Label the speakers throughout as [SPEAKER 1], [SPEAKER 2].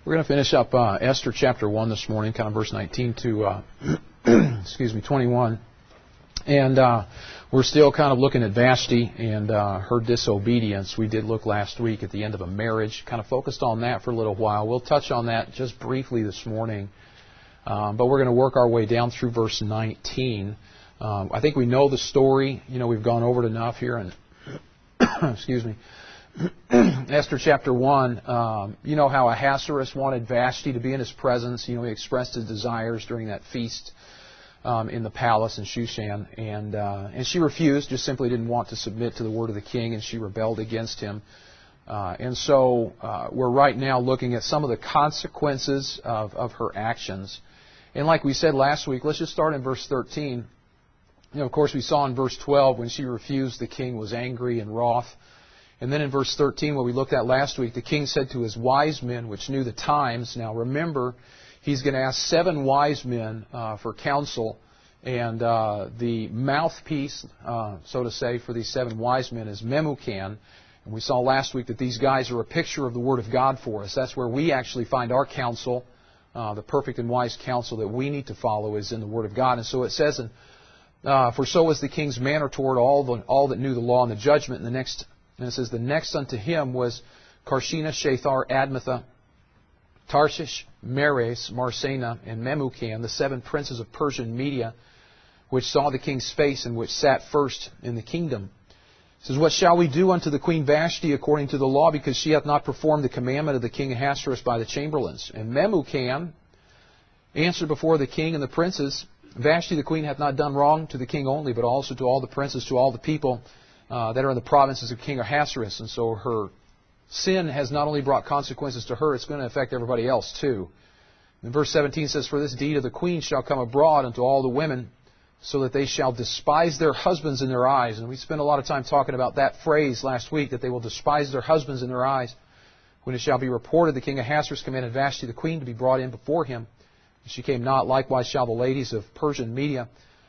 [SPEAKER 1] We're going to finish up Esther chapter 1 this morning, kind of verse 19 to 21. And we're still kind of looking at Vashti and her disobedience. We did look last week at the end of a marriage, kind of focused on that for a little while. We'll touch on that just briefly this morning. But we're going to work our way down through verse 19. I think we know the story. You know, we've gone over it enough here. And excuse me. Esther chapter 1, you know how Ahasuerus wanted Vashti to be in his presence. You know, he expressed his desires during that feast in the palace in Shushan. And she refused, just simply didn't want to submit to the word of the king, and she rebelled against him. And so we're right now looking at some of the consequences of her actions. And like we said last week, let's just start in verse 13. You know, of course, we saw in verse 12, when she refused, the king was angry and wroth. And then in verse 13, what we looked at last week, the king said to his wise men, which knew the times. Now remember, he's going to ask 7 wise men for counsel. And the mouthpiece, so to say, for these 7 wise men is Memucan. And we saw last week that these guys are a picture of the Word of God for us. That's where we actually find our counsel. The perfect and wise counsel that we need to follow is in the Word of God. And so it says, for so was the king's manner toward all that knew the law and the judgment. And it says, the next unto him was Karshena, Shethar, Admatha, Tarshish, Meres, Marsena, and Memucan, the 7 princes of Persia and Media, which saw the king's face and which sat first in the kingdom. It says, what shall we do unto the queen Vashti according to the law, because she hath not performed the commandment of the king Ahasuerus by the chamberlains? And Memucan answered before the king and the princes, Vashti the queen hath not done wrong to the king only, but also to all the princes, to all the people that are in the provinces of King Ahasuerus. And so her sin has not only brought consequences to her, it's going to affect everybody else too. And verse 17 says, for this deed of the queen shall come abroad unto all the women, so that they shall despise their husbands in their eyes. And we spent a lot of time talking about that phrase last week, that they will despise their husbands in their eyes. When it shall be reported, the king Ahasuerus commanded Vashti the queen to be brought in before him. She came not. Likewise shall the ladies of Persia and Media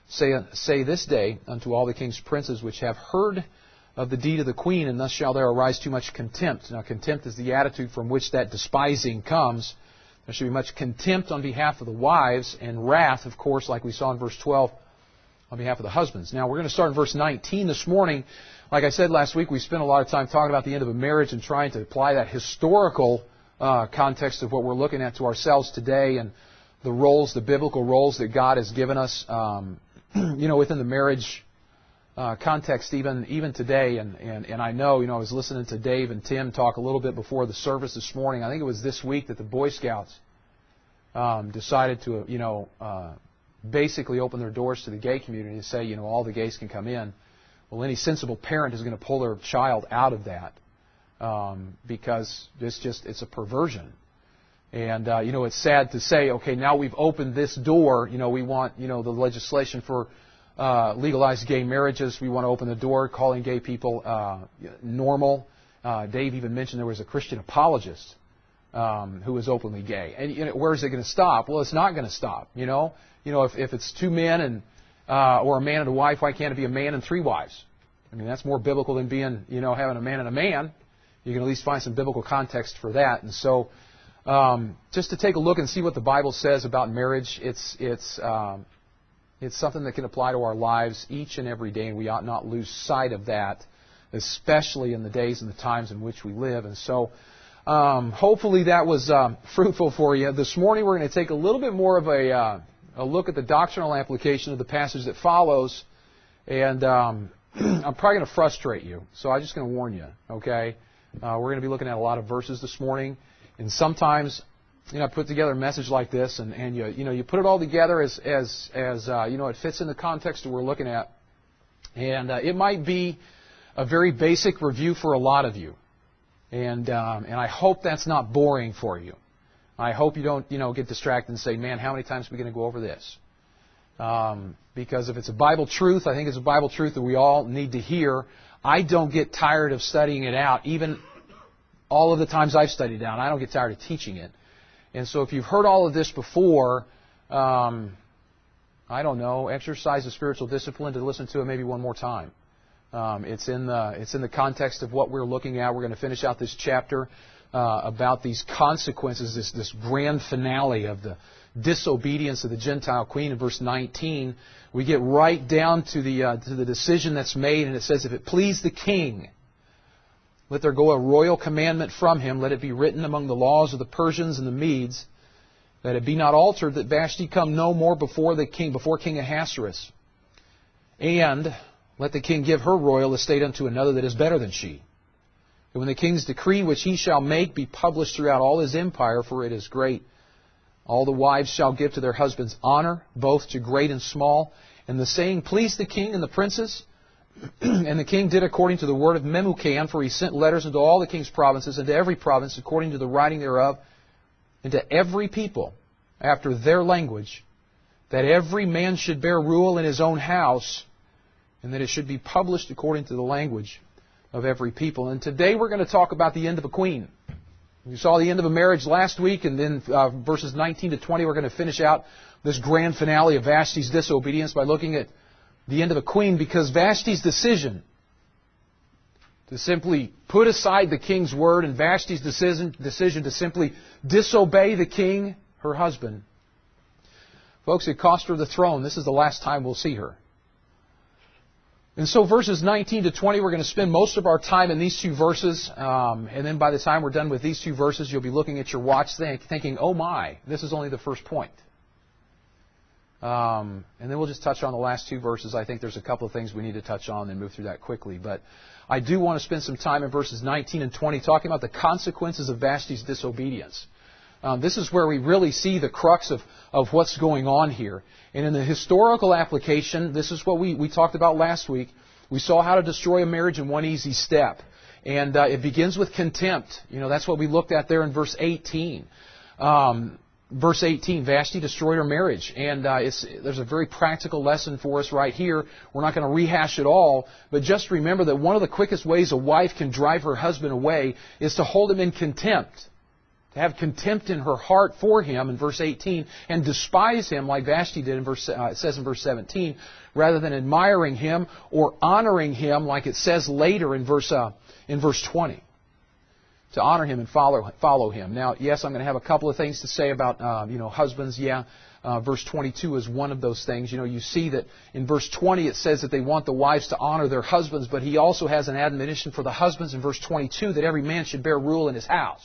[SPEAKER 1] say this day unto all the king's princes which have heard of the deed of the queen, and thus shall there arise too much contempt. Now contempt is the attitude from which that despising comes. There should be much contempt on behalf of the wives, and wrath, of course, like we saw in verse 12, on behalf of the husbands. Now we're going to start in verse 19 this morning. Like I said last week, we spent a lot of time talking about the end of a marriage and trying to apply that historical context of what we're looking at to ourselves today, and the roles, the biblical roles that God has given us, within the marriage context even today. And I know, I was listening to Dave and Tim talk a little bit before the service this morning. I think it was this week that the Boy Scouts decided to, basically open their doors to the gay community and say, all the gays can come in. Well, any sensible parent is going to pull their child out of that because it's a perversion. And, it's sad to say, okay, now we've opened this door. We want, the legislation for legalized gay marriages. We want to open the door, calling gay people normal. Dave even mentioned there was a Christian apologist who was openly gay. And where is it going to stop? Well, it's not going to stop. If it's 2 men and or a man and a wife, why can't it be a man and 3 wives? I mean, that's more biblical than being, having a man and a man. You can at least find some biblical context for that. And so, just to take a look and see what the Bible says about marriage, it's something that can apply to our lives each and every day, and we ought not lose sight of that, especially in the days and the times in which we live. And so, hopefully that was fruitful for you. This morning we're going to take a little bit more of a look at the doctrinal application of the passage that follows, and I'm probably going to frustrate you, so I'm just going to warn you, okay? We're going to be looking at a lot of verses this morning, and sometimes, I put together a message like this, and you put it all together as it fits in the context that we're looking at, and it might be a very basic review for a lot of you, and I hope that's not boring for you. I hope you don't, get distracted and say, man, how many times are we going to go over this? Because if it's a Bible truth, I think it's a Bible truth that we all need to hear. I don't get tired of studying it out, even all of the times I've studied it out. I don't get tired of teaching it. And so if you've heard all of this before, I don't know, exercise a spiritual discipline to listen to it maybe one more time. It's in the context of what we're looking at. We're going to finish out this chapter. about these consequences, this grand finale of the disobedience of the Gentile queen in verse 19, we get right down to the decision that's made, and it says, if it please the king, let there go a royal commandment from him, let it be written among the laws of the Persians and the Medes, that it be not altered, that Vashti come no more before King Ahasuerus. And let the king give her royal estate unto another that is better than she. And when the king's decree which he shall make be published throughout all his empire, for it is great, all the wives shall give to their husbands honor, both to great and small. And the saying pleased the king and the princes. And the king did according to the word of Memucan, for he sent letters into all the king's provinces, and to every province according to the writing thereof, and to every people after their language, that every man should bear rule in his own house, and that it should be published according to the language of every people. And today we're going to talk about the end of a queen. We saw the end of a marriage last week, and then verses 19 to 20 we're going to finish out this grand finale of Vashti's disobedience by looking at the end of a queen, because Vashti's decision to simply put aside the king's word and Vashti's decision to simply disobey the king, her husband, folks, it cost her the throne. This is the last time we'll see her. And so verses 19 to 20, we're going to spend most of our time in these two verses. And then by the time we're done with these two verses, you'll be looking at your watch thinking, oh my, this is only the first point. And then we'll just touch on the last two verses. I think there's a couple of things we need to touch on and move through that quickly. But I do want to spend some time in verses 19 and 20 talking about the consequences of Vashti's disobedience. This is where we really see the crux of what's going on here. And in the historical application, this is what we talked about last week. We saw how to destroy a marriage in one easy step. And it begins with contempt. You know, that's what we looked at there in verse 18. Verse 18, Vashti destroyed her marriage. And there's a very practical lesson for us right here. We're not going to rehash it all, but just remember that one of the quickest ways a wife can drive her husband away is to hold him in contempt. To have contempt in her heart for him in verse 18, and despise him like Vashti did in it says in verse 17, rather than admiring him or honoring him like it says later in verse 20. To honor him and follow him. Now, yes, I'm going to have a couple of things to say about husbands. Yeah, verse 22 is one of those things. You know, you see that in verse 20 it says that they want the wives to honor their husbands, but he also has an admonition for the husbands in verse 22 that every man should bear rule in his house.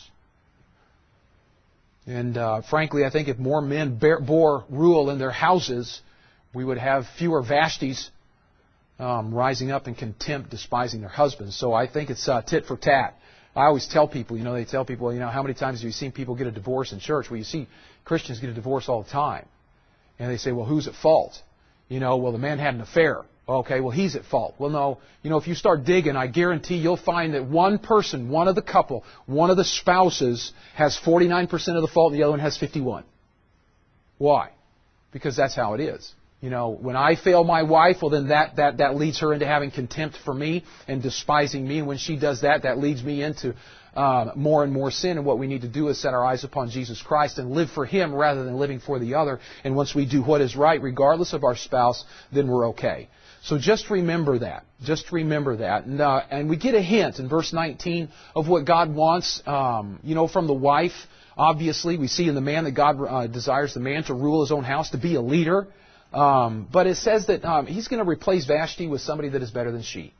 [SPEAKER 1] And frankly, I think if more men bore rule in their houses, we would have fewer Vashtis rising up in contempt, despising their husbands. So I think it's tit for tat. I always tell people, they tell people, how many times have you seen people get a divorce in church? Well, you see Christians get a divorce all the time. And they say, well, who's at fault? Well, the man had an affair. Okay, well, he's at fault. Well, no, if you start digging, I guarantee you'll find that one person, one of the couple, one of the spouses has 49% of the fault and the other one has 51%. Why? Because that's how it is. When I fail my wife, well, then that leads her into having contempt for me and despising me. And when she does that, that leads me into more and more sin. And what we need to do is set our eyes upon Jesus Christ and live for Him rather than living for the other. And once we do what is right, regardless of our spouse, then we're okay. So just remember that. Just remember that. And we get a hint in verse 19 of what God wants, from the wife. Obviously, we see in the man that God desires the man to rule his own house, to be a leader. But it says that he's going to replace Vashti with somebody that is better than she.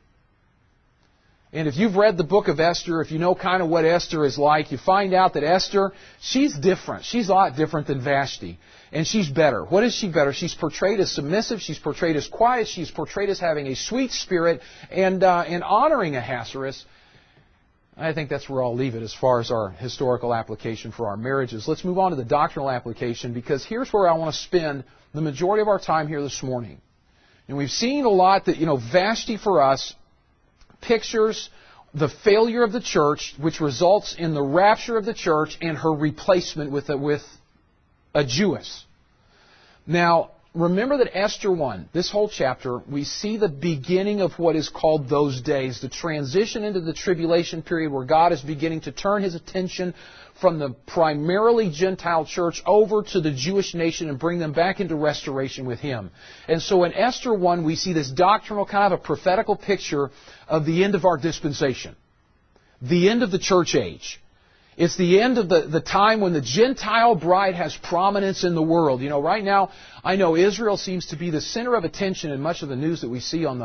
[SPEAKER 1] And if you've read the book of Esther, if you know kind of what Esther is like, you find out that Esther, she's different. She's a lot different than Vashti. And she's better. What is she better? She's portrayed as submissive. She's portrayed as quiet. She's portrayed as having a sweet spirit and honoring Ahasuerus. I think that's where I'll leave it as far as our historical application for our marriages. Let's move on to the doctrinal application, because here's where I want to spend the majority of our time here this morning. And we've seen a lot that, Vashti for us pictures the failure of the church, which results in the rapture of the church and her replacement with a Jewess. Now, remember that Esther 1, this whole chapter, we see the beginning of what is called those days, the transition into the tribulation period where God is beginning to turn His attention from the primarily Gentile church over to the Jewish nation and bring them back into restoration with Him. And so in Esther 1, we see this doctrinal kind of a prophetical picture of the end of our dispensation, the end of the church age. It's the end of the time when the Gentile bride has prominence in the world. You know, right now, I know Israel seems to be the center of attention in much of the news that we see on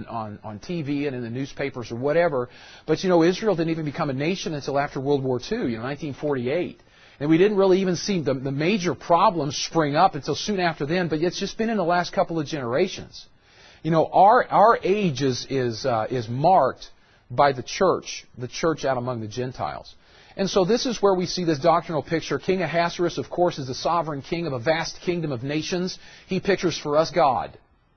[SPEAKER 1] TV and in the newspapers or whatever. But, you know, Israel didn't even become a nation until after World War II, 1948. And we didn't really even see the major problems spring up until soon after then, but it's just been in the last couple of generations. You know, our age is marked by the church out among the Gentiles. And so this is where we see this doctrinal picture. King Ahasuerus, of course, is the sovereign king of a vast kingdom of nations. He pictures for us God.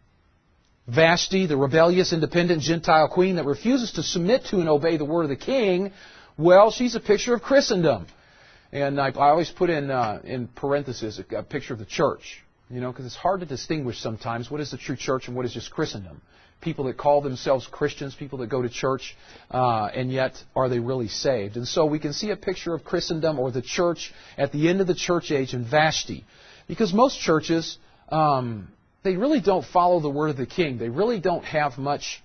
[SPEAKER 1] Vashti, the rebellious, independent Gentile queen that refuses to submit to and obey the word of the king, well, she's a picture of Christendom. And I always put in parentheses a picture of the church, you know, because it's hard to distinguish sometimes what is the true church and what is just Christendom. People that call themselves Christians, people that go to church, and yet are they really saved? And so we can see a picture of Christendom or the church at the end of the church age in Vashti. Because most churches, they really don't follow the word of the king. They really don't have much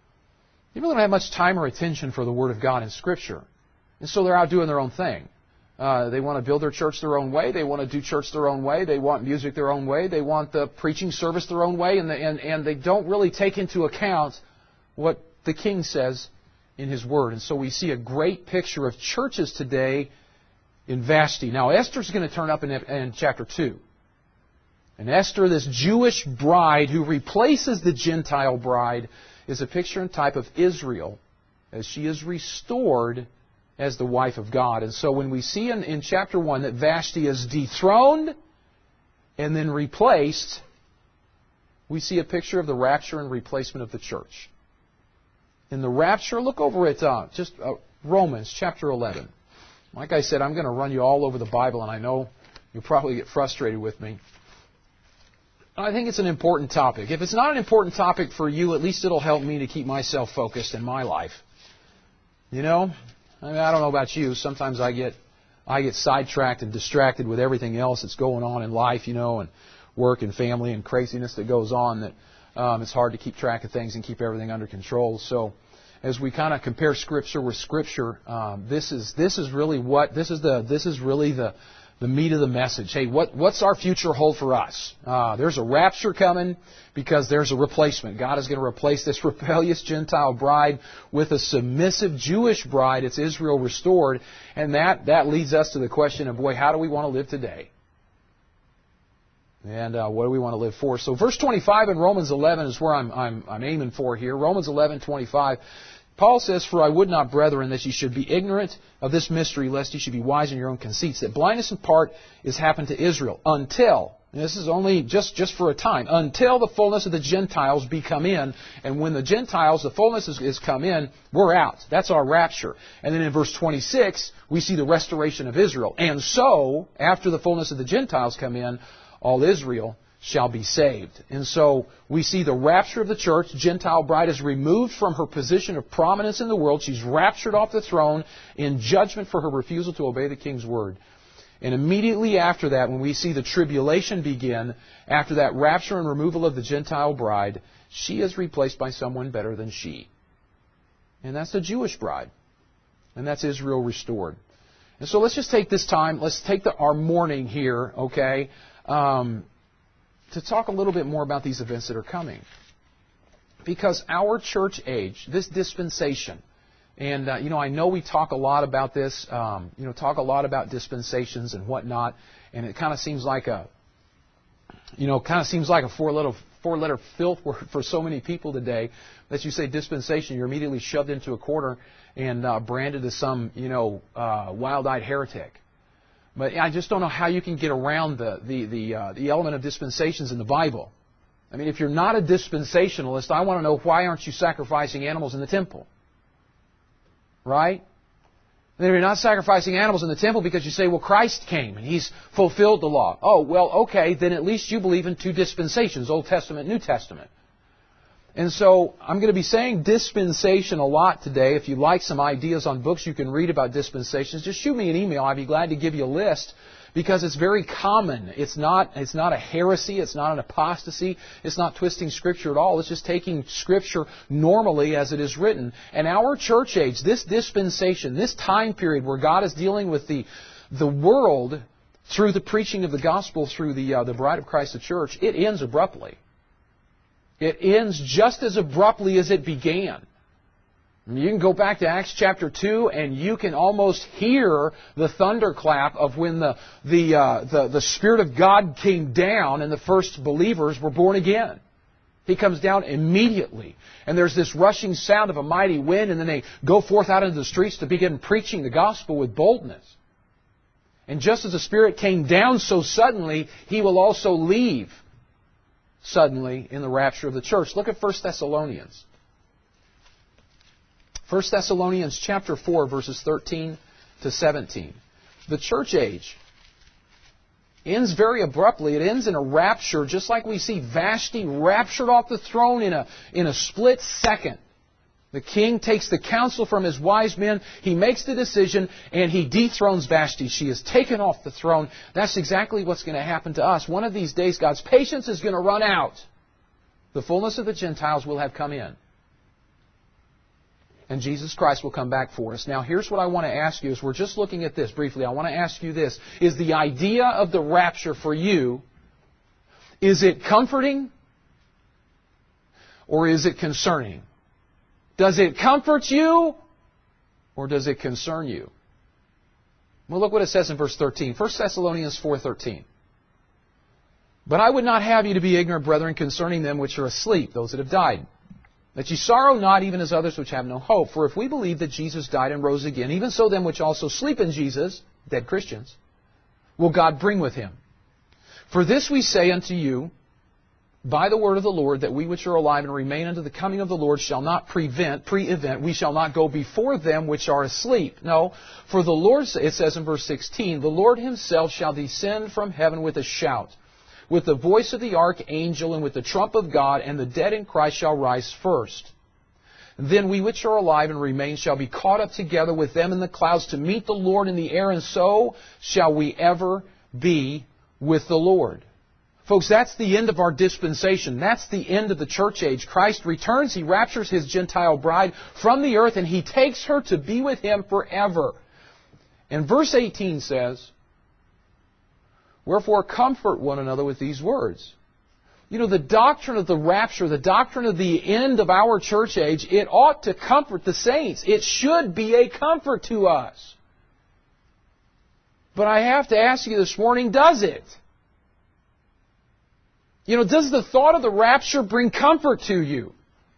[SPEAKER 1] time or attention for the word of God in Scripture. And so they're out doing their own thing. They want to build their church their own way. They want to do church their own way. They want music their own way. They want the preaching service their own way. And they don't really take into account what the king says in his word. And so we see a great picture of churches today in Vashti. Now, Esther's going to turn up in chapter 2. And Esther, this Jewish bride who replaces the Gentile bride, is a picture and type of Israel as she is restored as the wife of God. And so when we see in chapter 1 that Vashti is dethroned and then replaced, we see a picture of the rapture and replacement of the church. In the rapture, look over at Romans chapter 11. Like I said, I'm going to run you all over the Bible, and I know you'll probably get frustrated with me. I think it's an important topic. If it's not an important topic for you, at least it'll help me to keep myself focused in my life. You know? I mean, I don't know about you. Sometimes I get sidetracked and distracted with everything else that's going on in life, you know, and work and family and craziness that goes on that it's hard to keep track of things and keep everything under control. So as we kind of compare Scripture with Scripture, this is really the meat of the message. Hey, what's our future hold for us? There's a rapture coming because there's a replacement. God is going to replace this rebellious Gentile bride with a submissive Jewish bride. It's Israel restored. And that leads us to the question of, boy, how do we want to live today? And what do we want to live for? So verse 25 in Romans 11 is where I'm aiming for here. Romans 11:25. Paul says, "For I would not, brethren, that ye should be ignorant of this mystery, lest ye should be wise in your own conceits, that blindness in part is happened to Israel, until," and this is only just for a time, "until the fullness of the Gentiles be come in." And when the Gentiles, the fullness is come in, we're out. That's our rapture. And then in verse 26, we see the restoration of Israel. "And so, after the fullness of the Gentiles come in, all Israel shall be saved." And so we see the rapture of the church. Gentile bride is removed from her position of prominence in the world. She's raptured off the throne in judgment for her refusal to obey the king's word. And immediately after that, when we see the tribulation begin, after that rapture and removal of the Gentile bride, she is replaced by someone better than she. And that's the Jewish bride. And that's Israel restored. And so let's just take this time, let's take our morning here, okay, to talk a little bit more about these events that are coming. Because our church age, this dispensation, and I know we talk a lot about this, talk a lot about dispensations and whatnot, and it kind of seems like a four-letter filth word for so many people today that you say dispensation, you're immediately shoved into a corner and branded as some, wild-eyed heretic. But I just don't know how you can get around the element of dispensations in the Bible. I mean, if you're not a dispensationalist, I want to know, why aren't you sacrificing animals in the temple? Right? And if you're not sacrificing animals in the temple because you say, well, Christ came and He's fulfilled the law. Oh, well, okay, then at least you believe in two dispensations, Old Testament, New Testament. And so I'm going to be saying dispensation a lot today. If you'd like some ideas on books you can read about dispensations, just shoot me an email. I'd be glad to give you a list. because it's very common. It's not a heresy. It's not an apostasy. It's not twisting Scripture at all. It's just taking Scripture normally as it is written. And our church age, this dispensation, this time period where God is dealing with the world through the preaching of the gospel through the bride of Christ, the church, it ends abruptly. It ends just as abruptly as it began. You can go back to Acts chapter 2 and you can almost hear the thunderclap of when the Spirit of God came down and the first believers were born again. He comes down immediately. And there's this rushing sound of a mighty wind, and then they go forth out into the streets to begin preaching the gospel with boldness. And just as the Spirit came down so suddenly, He will also leave suddenly in the rapture of the church. Look at 1 Thessalonians. 1 Thessalonians chapter 4, verses 13 to 17. The church age ends very abruptly. It ends in a rapture, just like we see Vashti raptured off the throne in a split second. The king takes the counsel from his wise men, he makes the decision, and he dethrones Vashti. She is taken off the throne. That's exactly what's going to happen to us. One of these days, God's patience is going to run out. The fullness of the Gentiles will have come in. And Jesus Christ will come back for us. Now, here's what I want to ask you as we're just looking at this briefly. I want to ask you this. Is the idea of the rapture for you, is it comforting or is it concerning? Does it comfort you or does it concern you? Well, look what it says in verse 13. 1 Thessalonians 4:13. But I would not have you to be ignorant, brethren, concerning them which are asleep, those that have died. That ye sorrow not, even as others which have no hope. For if we believe that Jesus died and rose again, even so them which also sleep in Jesus, dead Christians, will God bring with Him. For this we say unto you, by the word of the Lord, that we which are alive and remain unto the coming of the Lord shall not pre-event, we shall not go before them which are asleep. No, for the Lord, it says in verse 16, the Lord Himself shall descend from heaven with a shout, with the voice of the archangel, and with the trump of God, and the dead in Christ shall rise first. Then we which are alive and remain shall be caught up together with them in the clouds to meet the Lord in the air, and so shall we ever be with the Lord. Folks, that's the end of our dispensation. That's the end of the church age. Christ returns, He raptures His Gentile bride from the earth, and He takes her to be with Him forever. And verse 18 says, wherefore comfort one another with these words. You know, the doctrine of the rapture, the doctrine of the end of our church age, it ought to comfort the saints. It should be a comfort to us. But I have to ask you this morning, does it? You know, does the thought of the rapture bring comfort to you?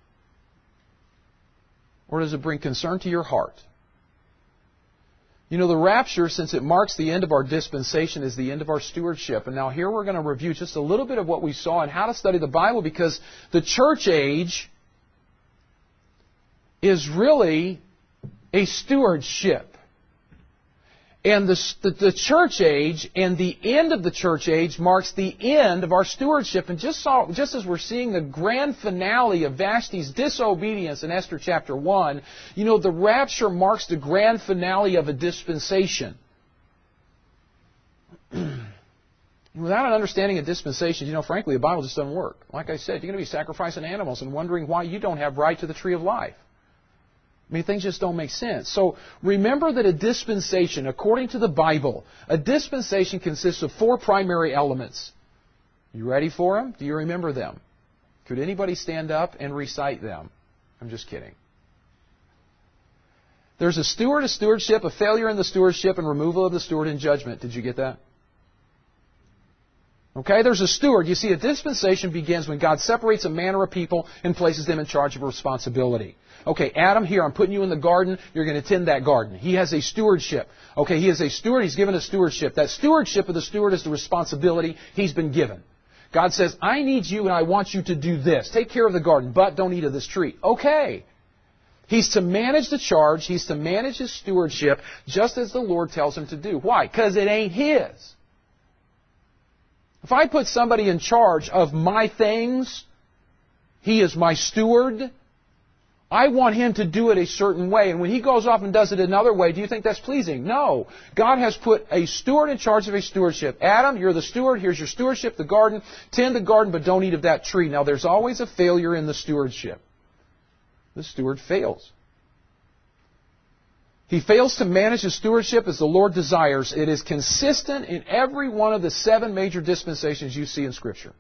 [SPEAKER 1] Or does it bring concern to your heart? You know, the rapture, since it marks the end of our dispensation, is the end of our stewardship. And now here we're going to review just a little bit of what we saw and how to study the Bible, because the church age is really a stewardship. And the church age and the end of the church age marks the end of our stewardship. And just as we're seeing the grand finale of Vashti's disobedience in Esther chapter 1, you know, the rapture marks the grand finale of a dispensation. Without an understanding of dispensation, you know, frankly, the Bible just doesn't work. Like I said, you're going to be sacrificing animals and wondering why you don't have right to the tree of life. I mean, things just don't make sense. So remember that a dispensation, according to the Bible, a dispensation consists of 4 primary elements. You ready for them? Do you remember them? Could anybody stand up and recite them? I'm just kidding. There's a steward, a stewardship, a failure in the stewardship, and removal of the steward in judgment. Did you get that? Okay, there's a steward. You see, a dispensation begins when God separates a man or a people and places them in charge of a responsibility. Okay, Adam, here, I'm putting you in the garden. You're going to tend that garden. He has a stewardship. Okay, he is a steward. He's given a stewardship. That stewardship of the steward is the responsibility he's been given. God says, I need you and I want you to do this. Take care of the garden, but don't eat of this tree. Okay. He's to manage the charge. He's to manage his stewardship just as the Lord tells him to do. Why? Because it ain't his. If I put somebody in charge of my things, he is my steward. I want him to do it a certain way. And when he goes off and does it another way, do you think that's pleasing? No. God has put a steward in charge of a stewardship. Adam, you're the steward. Here's your stewardship, the garden. Tend the garden, but don't eat of that tree. Now, there's always a failure in the stewardship. The steward fails. He fails to manage his stewardship as the Lord desires. It is consistent in every one of the 7 major dispensations you see in Scripture.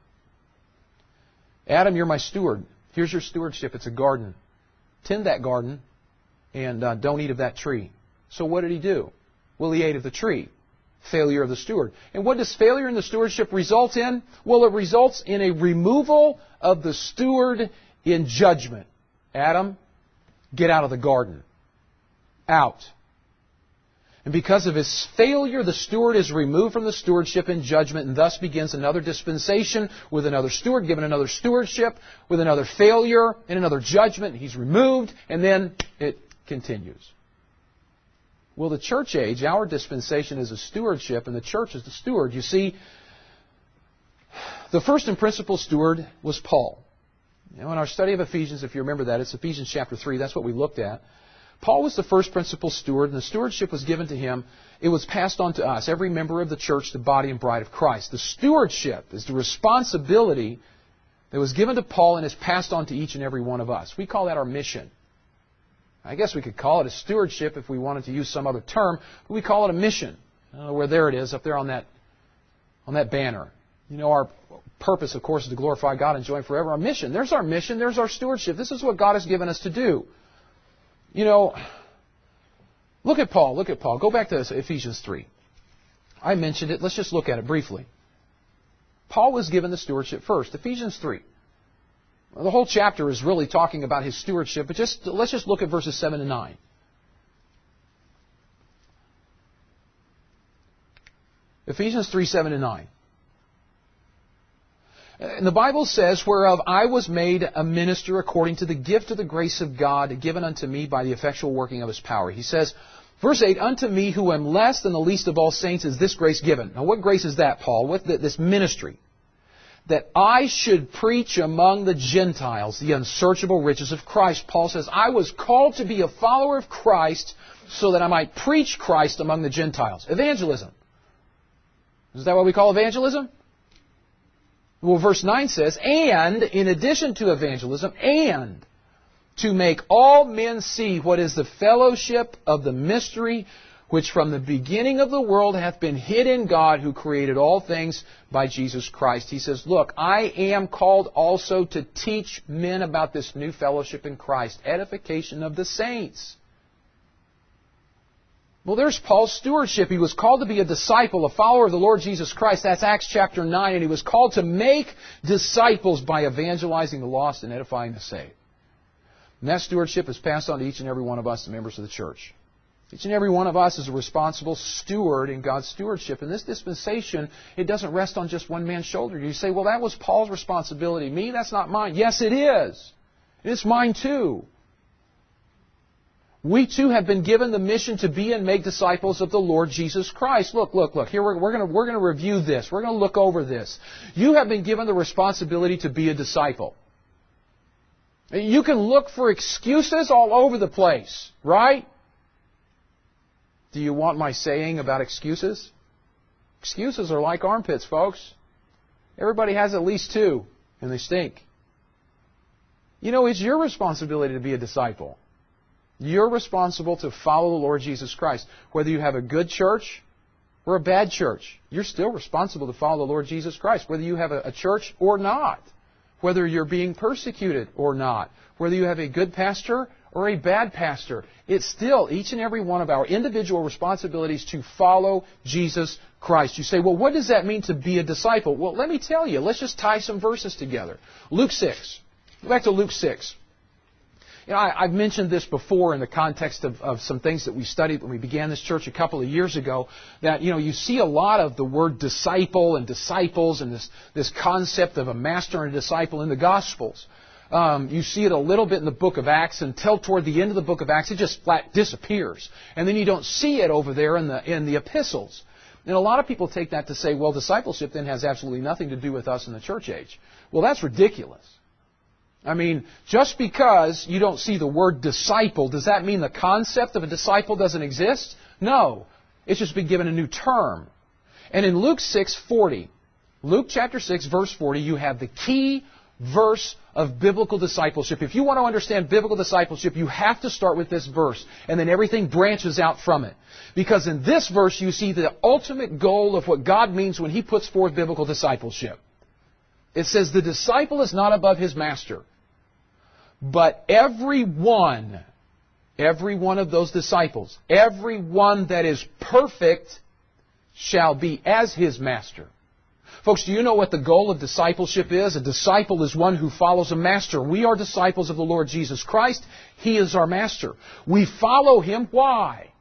[SPEAKER 1] Adam, you're my steward. Here's your stewardship. It's a garden. Tend that garden and don't eat of that tree. So what did he do? Well, he ate of the tree. Failure of the steward. And what does failure in the stewardship result in? Well, it results in a removal of the steward in judgment. Adam, get out of the garden. Out. And because of his failure, the steward is removed from the stewardship in judgment, and thus begins another dispensation with another steward, given another stewardship, with another failure and another judgment. He's removed, and then it continues. Well, the church age, our dispensation is a stewardship, and the church is the steward. You see, the first and principal steward was Paul. In our study of Ephesians, if you remember that, it's Ephesians chapter 3, that's what we looked at. Paul was the first principal steward, and the stewardship was given to him. It was passed on to us, every member of the church, the body and bride of Christ. The stewardship is the responsibility that was given to Paul and is passed on to each and every one of us. We call that our mission. I guess we could call it a stewardship if we wanted to use some other term, but we call it a mission. I don't know where there it is, up there on that banner. You know, our purpose, of course, is to glorify God and enjoy forever. Our mission, there's our stewardship. This is what God has given us to do. You know, look at Paul. Go back to Ephesians 3. I mentioned it. Let's just look at it briefly. Paul was given the stewardship first. Ephesians 3. Well, the whole chapter is really talking about his stewardship, but let's just look at verses 7 and 9. Ephesians 3, 7 and 9. And the Bible says, whereof I was made a minister according to the gift of the grace of God given unto me by the effectual working of His power. He says, verse 8, unto me who am less than the least of all saints is this grace given. Now what grace is that, Paul? What this ministry? That I should preach among the Gentiles the unsearchable riches of Christ. Paul says, I was called to be a follower of Christ so that I might preach Christ among the Gentiles. Evangelism. Is that what we call evangelism? Well, verse 9 says, and in addition to evangelism, and to make all men see what is the fellowship of the mystery which from the beginning of the world hath been hid in God who created all things by Jesus Christ. He says, look, I am called also to teach men about this new fellowship in Christ, edification of the saints. Well, there's Paul's stewardship. He was called to be a disciple, a follower of the Lord Jesus Christ. That's Acts chapter 9. And he was called to make disciples by evangelizing the lost and edifying the saved. And that stewardship is passed on to each and every one of us, the members of the church. Each and every one of us is a responsible steward in God's stewardship. In this dispensation, it doesn't rest on just one man's shoulder. You say, well, that was Paul's responsibility. Me, that's not mine. Yes, it is. It's mine too. We too have been given the mission to be and make disciples of the Lord Jesus Christ. Look. Here we're going to review this. We're going to look over this. You have been given the responsibility to be a disciple. You can look for excuses all over the place, right? Do you want my saying about excuses? Excuses are like armpits, folks. Everybody has at least 2, and they stink. You know, it's your responsibility to be a disciple. You're responsible to follow the Lord Jesus Christ. Whether you have a good church or a bad church, you're still responsible to follow the Lord Jesus Christ. Whether you have a church or not. Whether you're being persecuted or not. Whether you have a good pastor or a bad pastor. It's still each and every one of our individual responsibilities to follow Jesus Christ. You say, well, what does that mean to be a disciple? Well, let me tell you. Let's just tie some verses together. Luke 6. Go back to Luke 6. You know, I've mentioned this before in the context of some things that we studied when we began this church a couple of years ago, that, you know, you see a lot of the word disciple and disciples and this concept of a master and a disciple in the Gospels. You see it a little bit in the book of Acts, until toward the end of the book of Acts, it just flat disappears. And then you don't see it over there in the epistles. And a lot of people take that to say, well, discipleship then has absolutely nothing to do with us in the church age. Well, that's ridiculous. I mean, just because you don't see the word disciple, does that mean the concept of a disciple doesn't exist? No. It's just been given a new term. And in Luke 6:40, Luke chapter 6, verse 40, you have the key verse of biblical discipleship. If you want to understand biblical discipleship, you have to start with this verse, and then everything branches out from it. Because in this verse, you see the ultimate goal of what God means when He puts forth biblical discipleship. It says, the disciple is not above his master, but every one of those disciples, every one that is perfect shall be as his master. Folks, do you know what the goal of discipleship is? A disciple is one who follows a master. We are disciples of the Lord Jesus Christ. He is our master. We follow Him. Why?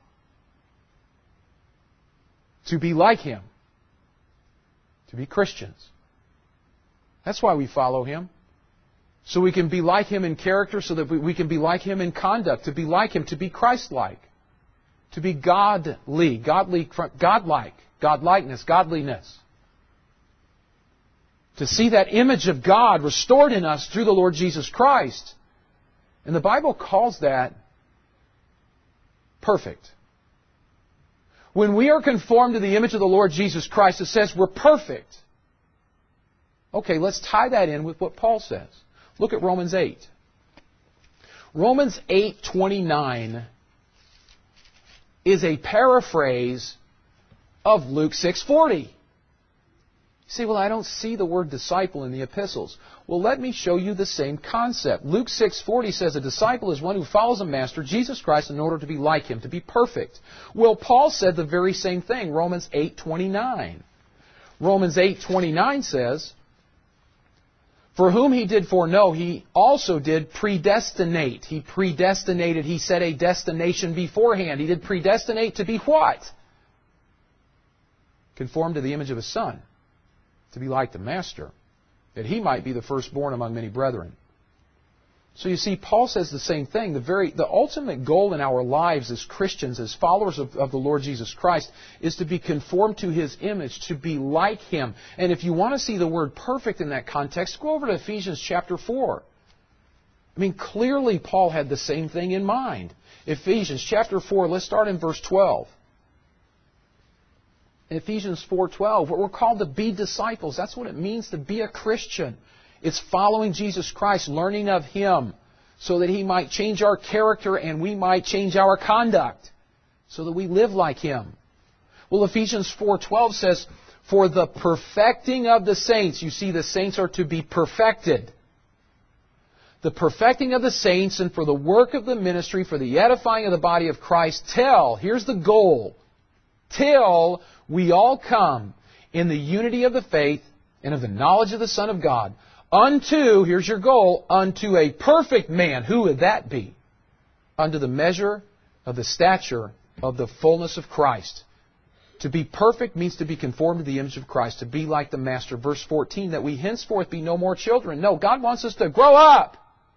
[SPEAKER 1] To be like Him. To be Christians. That's why we follow Him. So we can be like Him in character, so that we can be like Him in conduct, to be like Him, to be Christ-like, to be godly, godlike, godlikeness, godliness. To see that image of God restored in us through the Lord Jesus Christ. And the Bible calls that perfect. When we are conformed to the image of the Lord Jesus Christ, it says we're perfect. Okay, let's tie that in with what Paul says. Look at Romans 8. Romans 8:29 is a paraphrase of Luke 6:40. You say, well, I don't see the word disciple in the epistles. Well, let me show you the same concept. Luke 6:40 says a disciple is one who follows a master, Jesus Christ, in order to be like Him, to be perfect. Well, Paul said the very same thing, Romans 8:29. Romans 8:29 says, for whom He did foreknow, He also did predestinate. He predestinated. He set a destination beforehand. He did predestinate to be what? Conformed to the image of His Son. To be like the Master, that He might be the firstborn among many brethren. So you see, Paul says the same thing. The ultimate goal in our lives as Christians, as followers of the Lord Jesus Christ, is to be conformed to His image, to be like Him. And if you want to see the word perfect in that context, go over to Ephesians chapter 4. I mean, clearly Paul had the same thing in mind. Ephesians chapter 4, let's start in verse 12. In Ephesians 4:12, we're called to be disciples. That's what it means to be a Christian. It's following Jesus Christ, learning of Him, so that He might change our character and we might change our conduct, so that we live like Him. Well, Ephesians 4:12 says, for the perfecting of the saints. You see, the saints are to be perfected. The perfecting of the saints, and for the work of the ministry, for the edifying of the body of Christ, till, here's the goal, till we all come in the unity of the faith and of the knowledge of the Son of God, unto, here's your goal, unto a perfect man. Who would that be? Unto the measure of the stature of the fullness of Christ. To be perfect means to be conformed to the image of Christ, to be like the Master. Verse 14, that we henceforth be no more children. No, God wants us to grow up.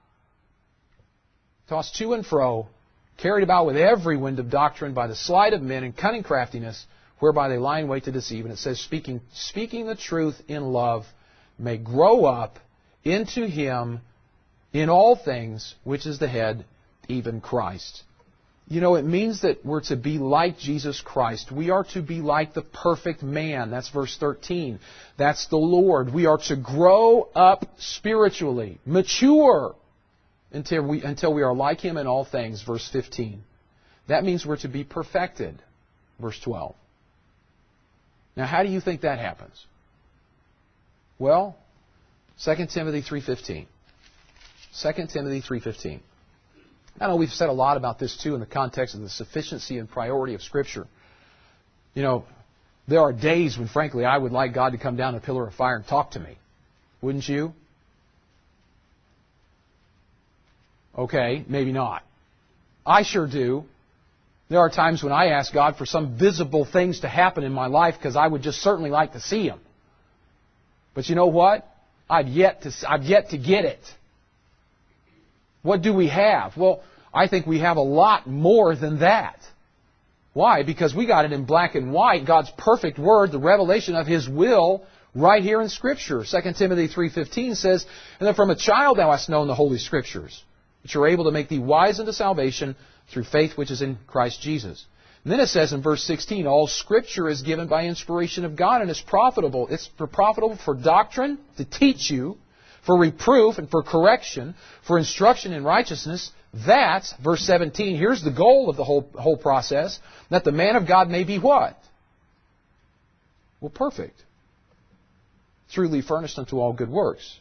[SPEAKER 1] Tossed to and fro, carried about with every wind of doctrine by the sleight of men and cunning craftiness, whereby they lie in wait to deceive. And it says, speaking the truth in love, may grow up into Him in all things, which is the head, even Christ. You know, it means that we're to be like Jesus Christ. We are to be like the perfect man. That's verse 13. That's the Lord. We are to grow up spiritually, mature, until we are like Him in all things, verse 15. That means we're to be perfected, verse 12. Now, how do you think that happens? Well, 2 Timothy 3:15. 2 Timothy 3:15. I know we've said a lot about this too in the context of the sufficiency and priority of Scripture. You know, there are days when, frankly, I would like God to come down in a pillar of fire and talk to me. Wouldn't you? Okay, maybe not. I sure do. There are times when I ask God for some visible things to happen in my life because I would just certainly like to see Him. But you know what? I've yet to get it. What do we have? Well, I think we have a lot more than that. Why? Because we got it in black and white, God's perfect Word, the revelation of His will, Right here in Scripture, 2 Timothy 3:15 says, "And that from a child thou hast known the Holy Scriptures, which are able to make thee wise unto salvation through faith which is in Christ Jesus." And then it says in verse 16, "All Scripture is given by inspiration of God and is profitable." It's profitable for doctrine, to teach you, for reproof and for correction, for instruction in righteousness, that, verse 17, here's the goal of the whole process, that the man of God may be what? Well, perfect. Truly furnished unto all good works.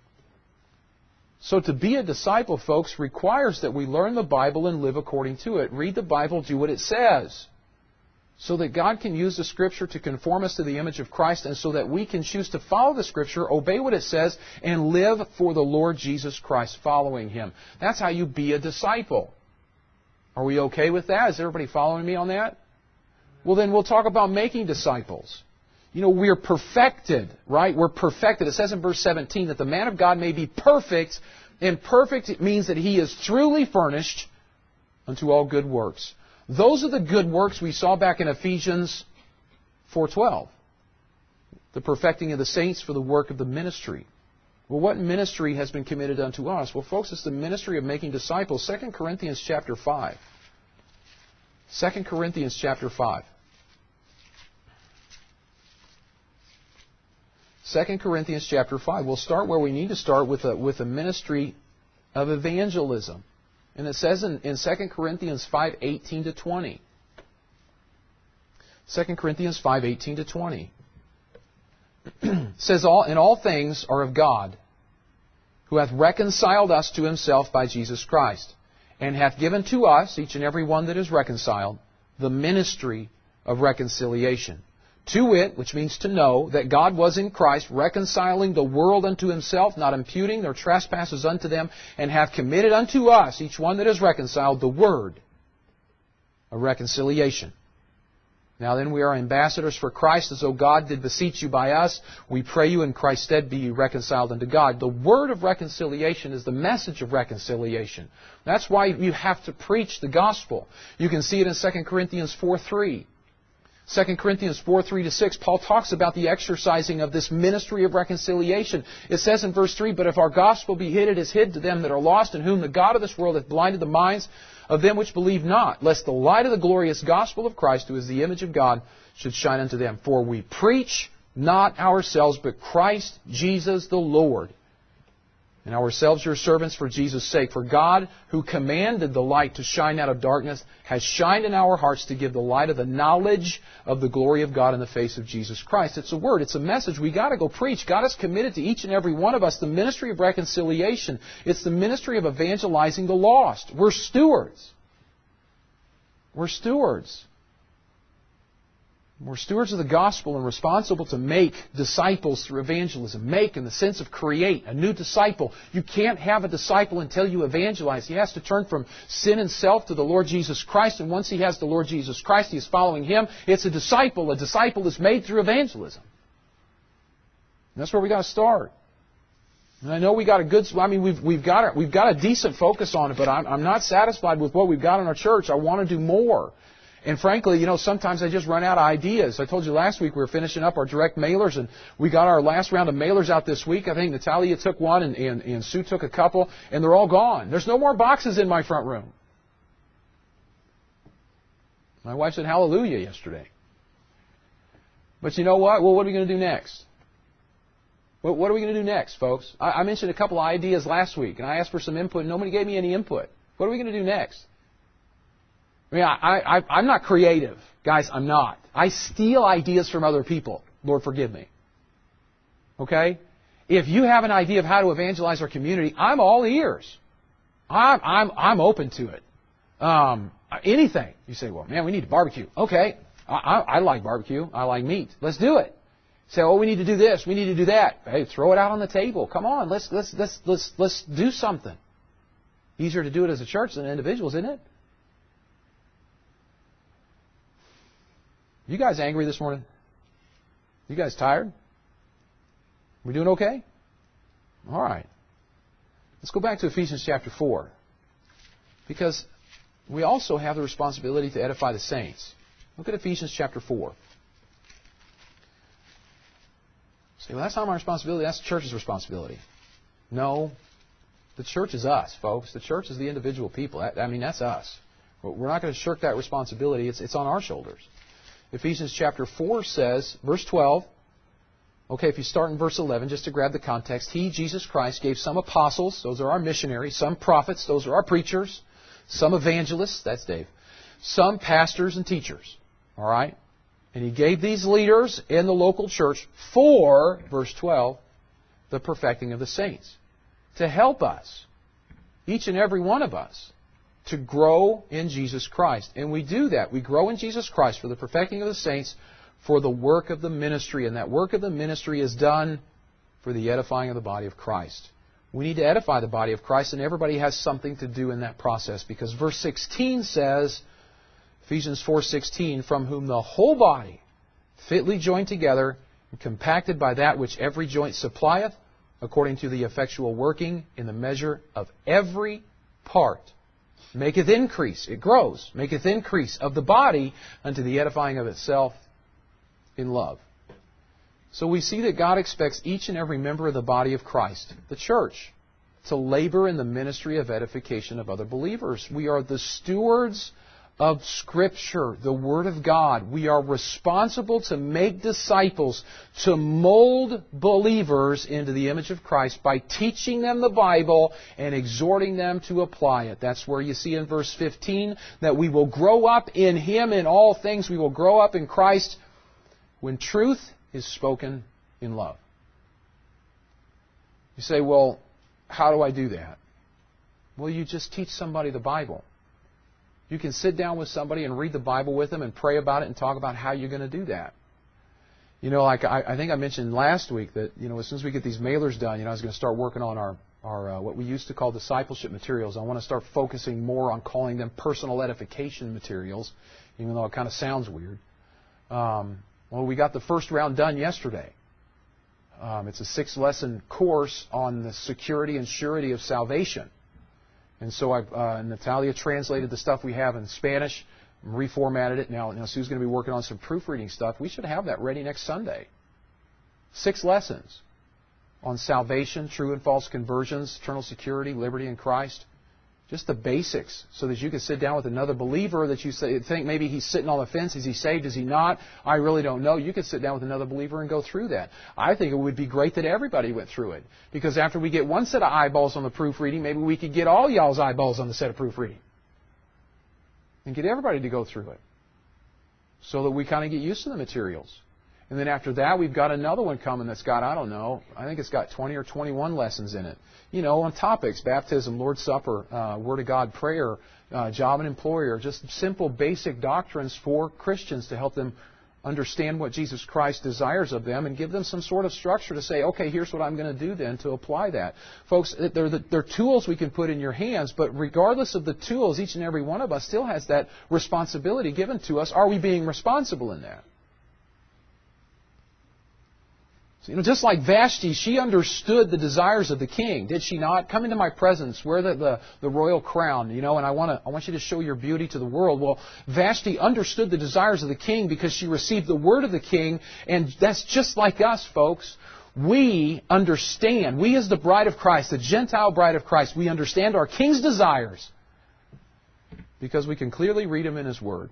[SPEAKER 1] So to be a disciple, folks, requires that we learn the Bible and live according to it. Read the Bible, do what it says, so that God can use the Scripture to conform us to the image of Christ, and so that we can choose to follow the Scripture, obey what it says, and live for the Lord Jesus Christ, following Him. That's how you be a disciple. Are we okay with that? Is everybody following me on that? Well, then we'll talk about making disciples. You know, we're perfected, right? We're perfected. It says in verse 17 that the man of God may be perfect, and perfect it means that he is truly furnished unto all good works. Those are the good works we saw back in Ephesians 4:12. The perfecting of the saints for the work of the ministry. Well, what ministry has been committed unto us? Well, folks, it's the ministry of making disciples. 2 Corinthians chapter 5. 2 Corinthians chapter 5. 2 Corinthians chapter 5. We'll start where we need to start with a ministry of evangelism. And it says in 2 Corinthians 5:18 to 20. 2 Corinthians 5:18 to 20. It says, "In all things are of God, who hath reconciled us to Himself by Jesus Christ, and hath given to us, each and every one that is reconciled, the ministry of reconciliation. To wit," which means to know, "that God was in Christ, reconciling the world unto Himself, not imputing their trespasses unto them, and hath committed unto us, each one that is reconciled, the word of reconciliation. Now then, we are ambassadors for Christ, as though God did beseech you by us. We pray you in Christ's stead be ye reconciled unto God." The word of reconciliation is the message of reconciliation. That's why you have to preach the gospel. You can see it in 2 Corinthians 4:3. 2 Corinthians 4:3 to 6, Paul talks about the exercising of this ministry of reconciliation. It says in verse 3, "But if our gospel be hid, it is hid to them that are lost, in whom the God of this world hath blinded the minds of them which believe not, lest the light of the glorious gospel of Christ, who is the image of God, should shine unto them. For we preach not ourselves, but Christ Jesus the Lord, and ourselves your servants for Jesus' sake. For God, who commanded the light to shine out of darkness, has shined in our hearts to give the light of the knowledge of the glory of God in the face of Jesus Christ." It's a word. It's a message. We've got to go preach. God has committed to each and every one of us the ministry of reconciliation. It's the ministry of evangelizing the lost. We're stewards. We're stewards. We're stewards of the gospel and responsible to make disciples through evangelism. Make in the sense of create a new disciple. You can't have a disciple until you evangelize. He has to turn from sin and self to the Lord Jesus Christ. And once he has the Lord Jesus Christ, he is following Him. It's a disciple. A disciple is made through evangelism. And that's where we got to start. And I know we got a good. I mean, we've got a decent focus on it, but I'm not satisfied with what we've got in our church. I want to do more. And frankly, you know, sometimes I just run out of ideas. I told you last week we were finishing up our direct mailers, and we got our last round of mailers out this week. I think Natalia took one, and Sue took a couple, and they're all gone. There's no more boxes in my front room. My wife said hallelujah yesterday. But you know what? Well, what are we going to do next? What are we going to do next, folks? I mentioned a couple of ideas last week, and I asked for some input, and nobody gave me any input. What are we going to do next? I mean, I'm not creative. Guys, I'm not. I steal ideas from other people. Lord, forgive me. Okay? If you have an idea of how to evangelize our community, I'm all ears. I'm open to it. Anything. You say, well, man, we need to barbecue. Okay. I like barbecue. I like meat. Let's do it. Say, oh, we need to do this. We need to do that. Hey, throw it out on the table. Come on. Let's do something. Easier to do it as a church than individuals, isn't it? You guys angry this morning? You guys tired? We doing okay? All right. Let's go back to Ephesians chapter 4. Because we also have the responsibility to edify the saints. Look at Ephesians chapter 4. Say, well, that's not my responsibility. That's the church's responsibility. No, the church is us, folks. The church is the individual people. I mean, that's us. We're not going to shirk that responsibility. It's on our shoulders. Ephesians chapter 4 says, verse 12, okay, if you start in verse 11, just to grab the context, He, Jesus Christ, gave some apostles, those are our missionaries, some prophets, those are our preachers, some evangelists, that's Dave, some pastors and teachers. All right? And He gave these leaders in the local church for, verse 12, the perfecting of the saints, to help us, each and every one of us, to grow in Jesus Christ. And we do that. We grow in Jesus Christ for the perfecting of the saints, for the work of the ministry. And that work of the ministry is done for the edifying of the body of Christ. We need to edify the body of Christ, and everybody has something to do in that process. Because verse 16 says, Ephesians 4:16, from whom the whole body, fitly joined together, and compacted by that which every joint supplieth, according to the effectual working in the measure of every part, maketh increase, it grows, maketh increase of the body unto the edifying of itself in love. So we see that God expects each and every member of the body of Christ, the church, to labor in the ministry of edification of other believers. We are the stewards of Scripture, the Word of God. We are responsible to make disciples, to mold believers into the image of Christ by teaching them the Bible and exhorting them to apply it. That's where you see in verse 15 that we will grow up in Him in all things. We will grow up in Christ when truth is spoken in love. You say, well, how do I do that? Well, you just teach somebody the Bible. You can sit down with somebody and read the Bible with them and pray about it and talk about how you're going to do that. You know, like I think I mentioned last week that, you know, as soon as we get these mailers done, I was going to start working on our what we used to call discipleship materials. I want to start focusing more on calling them personal edification materials, even though it kind of sounds weird. Well, we got the first round done yesterday. It's a 6-lesson course on the security and surety of salvation. And so Natalia translated the stuff we have in Spanish, reformatted it. Now Sue's going to be working on some proofreading stuff. We should have that ready next Sunday. 6 lessons on salvation, true and false conversions, eternal security, liberty in Christ. Just the basics, so that you can sit down with another believer that you think maybe he's sitting on the fence. Is he saved? Is he not? I really don't know. You can sit down with another believer and go through that. I think it would be great that everybody went through it. Because after we get one set of eyeballs on the proofreading, maybe we could get all y'all's eyeballs on the set of proofreading. And get everybody to go through it. So that we kind of get used to the materials. And then after that, we've got another one coming that's got, I don't know, I think it's got 20 or 21 lessons in it. You know, on topics, baptism, Lord's Supper, Word of God, prayer, job and employer, just simple basic doctrines for Christians to help them understand what Jesus Christ desires of them and give them some sort of structure to say, okay, here's what I'm going to do then to apply that. Folks, they're tools we can put in your hands, but regardless of the tools, each and every one of us still has that responsibility given to us. Are we being responsible in that? So, just like Vashti, she understood the desires of the king, did she not? Come into my presence, wear the royal crown, and I want you to show your beauty to the world. Well, Vashti understood the desires of the king because she received the word of the king, and that's just like us, folks. We understand, we as the bride of Christ, the Gentile bride of Christ, we understand our king's desires because we can clearly read them in his word.